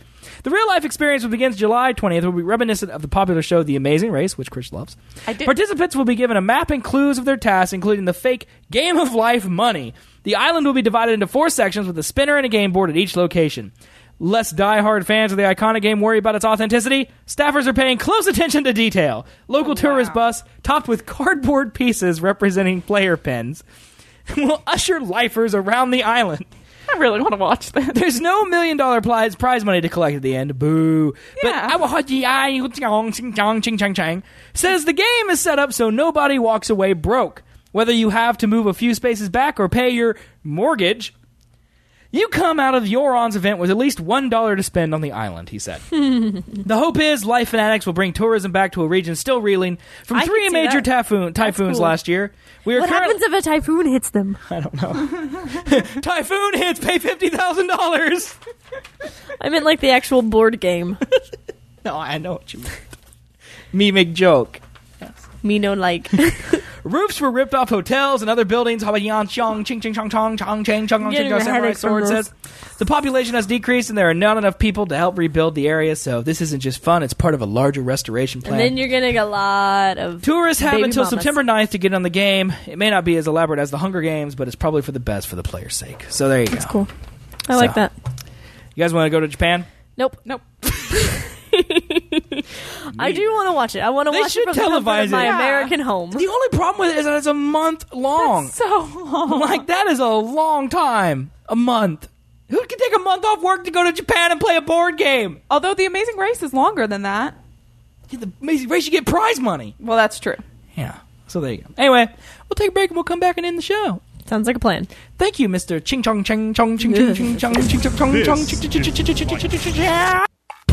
The real-life experience, which begins July 20th, will be reminiscent of the popular show The Amazing Race, which Chris loves. I did. Participants will be given a map and clues of their tasks, including the fake Game of Life money. The island will be divided into 4 sections with a spinner and a game board at each location. Lest die-hard fans of the iconic game worry about its authenticity, staffers are paying close attention to detail. Local tourist bus, topped with cardboard pieces representing player pins, will usher lifers around the island. I really want to watch this. There's no $1 million prize money to collect at the end. Boo. Yeah. But says the game is set up so nobody walks away broke. Whether you have to move a few spaces back or pay your mortgage, you come out of Yoron's event with at least $1 to spend on the island, he said. The hope is Life Fanatics will bring tourism back to a region still reeling from I 3 can see major that. typhoons cool. last year. We are What happens if a typhoon hits them? I don't know. Typhoon hits, pay $50,000. I meant like the actual board game. No, I know what you meant. Me make joke. Me no like. Roofs were ripped off hotels and other buildings. Samurai Sword says the population has decreased and there are not enough people to help rebuild the area. So this isn't just fun; it's part of a larger restoration plan. And then you're gonna get a lot of Tourists have baby until mamas. September 9th to get on the game. It may not be as elaborate as the Hunger Games, but it's probably for the best for the players' sake. So there you go. That's cool. I like that. You guys want to go to Japan? Nope. I do want to watch it. I want to They watch should it from the comfort televise of my it. Yeah. American home. The only problem with it is that it's a month long. So long. Like, that is a long time. A month. Who can take a month off work to go to Japan and play a board game? Although The Amazing Race is longer than that. The Amazing Race, you get prize money. Well, that's true. Yeah. So there you go. Anyway, we'll take a break and we'll come back and end the show. Sounds like a plan. Thank you, Mr. Ching Chong Ching Chong Ching Ching Ching Chong Ching Chong Chong This Chong is Ching Ching Ching Ching Ching Ching Ching.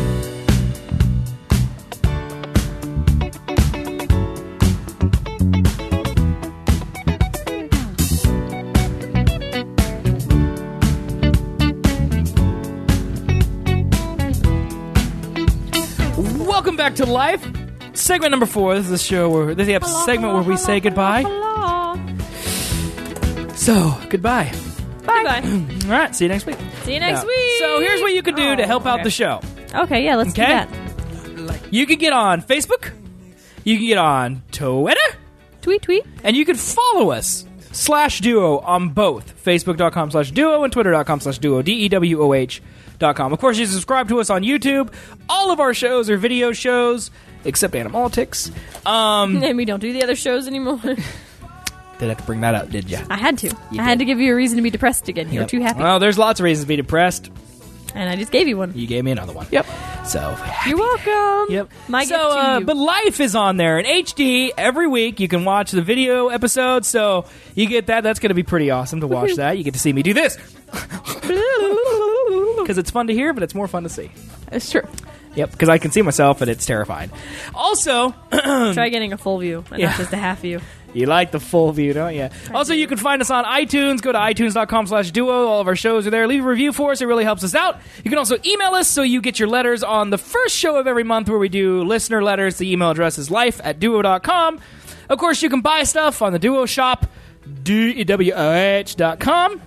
Welcome back to Life. Segment number 4. This is the show where this is the segment where we say goodbye. So, goodbye. Bye. All right, see you next week. See you next Yeah. week. So here's what you can do to help out okay. the show. Okay, yeah, let's do Okay. that. You can get on Facebook, you can get on Twitter, Tweet. and you can follow us /duo on both Facebook.com/duo and Twitter.com/duo, DEWOH.com. Of course, you can subscribe to us on YouTube. All of our shows are video shows, except Animaltics. And we don't do the other shows anymore. Didn't have to bring that up, did you? I had to. I had to give you a reason to be depressed again. You were too happy. Well, there's lots of reasons to be depressed. And I just gave you one. You gave me another one. Yep. So, You're welcome. yep. My so, gift to you. But Life is on there in HD every week. You can watch the video episodes, so you get that. That's going to be pretty awesome to watch that. You get to see me do this. Because it's fun to hear, but it's more fun to see. It's true. Yep, because I can see myself, and it's terrifying. Also, Try getting a full view and Yeah. not just a half view. you like the full view, don't you? Also, you can find us on iTunes. Go to itunes.com/duo. All of our shows are there. Leave a review for us. It really helps us out. You can also email us so you get your letters on the first show of every month where we do listener letters. The email address is life@duo.com. Of course, you can buy stuff on the Duo shop, DEWOH.com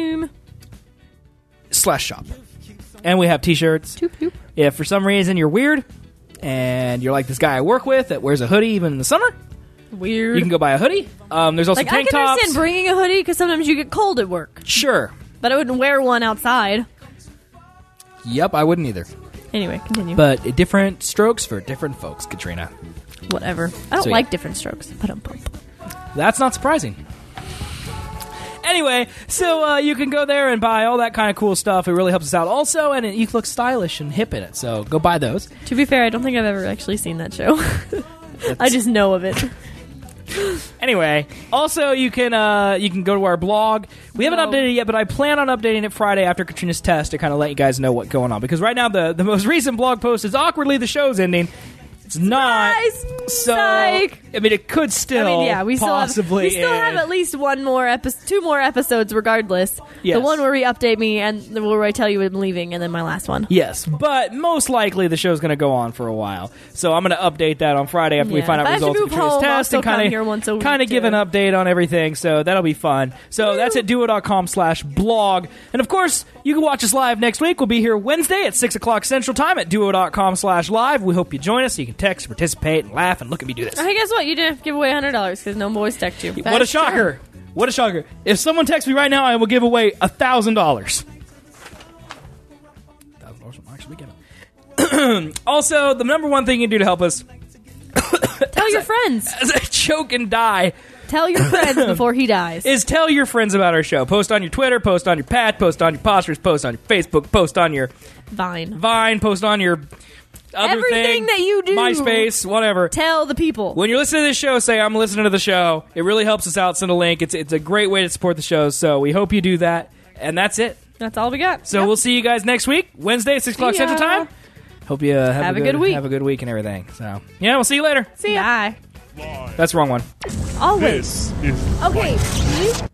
/shop. And we have t-shirts. Toop, toop. If for some reason you're weird and you're like this guy I work with that wears a hoodie even in the summer, Weird. you can go buy a hoodie. There's also like, I tank can tops. understand bringing a hoodie because sometimes you get cold at work. Sure. But I wouldn't wear one outside. Yep, I wouldn't either. Anyway, continue. But different strokes for different folks, Katrina. Whatever. I don't So, yeah. like different strokes. But I'm pumped. That's not surprising. Anyway, so you can go there and buy all that kind of cool stuff. It really helps us out. Also, and you look stylish and hip in it, so go buy those. To be fair, I don't think I've ever actually seen that show. I just know of it. Anyway, also you can go to our blog. We haven't No. updated it yet, but I plan on updating it Friday after Katrina's test to kind of let you guys know what's going on. Because right now the most recent blog post is awkwardly the show's ending. It's not. So, Psych. I mean, it could still we possibly still have at least two more episodes regardless. Yes. The one where we update me and the one where I tell you I'm leaving, and then my last one. Yes, but most likely the show's going to go on for a while. So I'm going to update that on Friday after we find out If I results of have to Katrina's move home, I'll test still and come here once a week kind of give an to- update on everything. So that'll be fun. So that's at duo.com/blog. And of course, you can watch us live next week. We'll be here Wednesday at 6 o'clock Central Time at duo.com/live. We hope you join us so you can text, participate, and laugh, and look at me do this. Hey, guess what? You didn't have to give away $100 because no boys text you. What a shocker. What a shocker. If someone texts me right now, I will give away $1,000. $1,000 will actually be given. Also, the number one thing you can do to help us Tell your friends. as I choke and die Tell your friends before he dies. is tell your friends about our show. Post on your Twitter, post on your Pat, post on your Posters, post on your Facebook, post on your Vine, post on your other everything thing, that you do. MySpace, whatever. Tell the people. When you're listening to this show, say, I'm listening to the show. It really helps us out. Send a link. It's a great way to support the show, so we hope you do that. And that's it. That's all we got. So we'll see you guys next week, Wednesday at 6 o'clock See ya. Central Time. Hope you have a good week. Have a good week and everything. So, yeah, we'll see you later. See ya. Bye. Live. That's the wrong one. Always. This is Okay.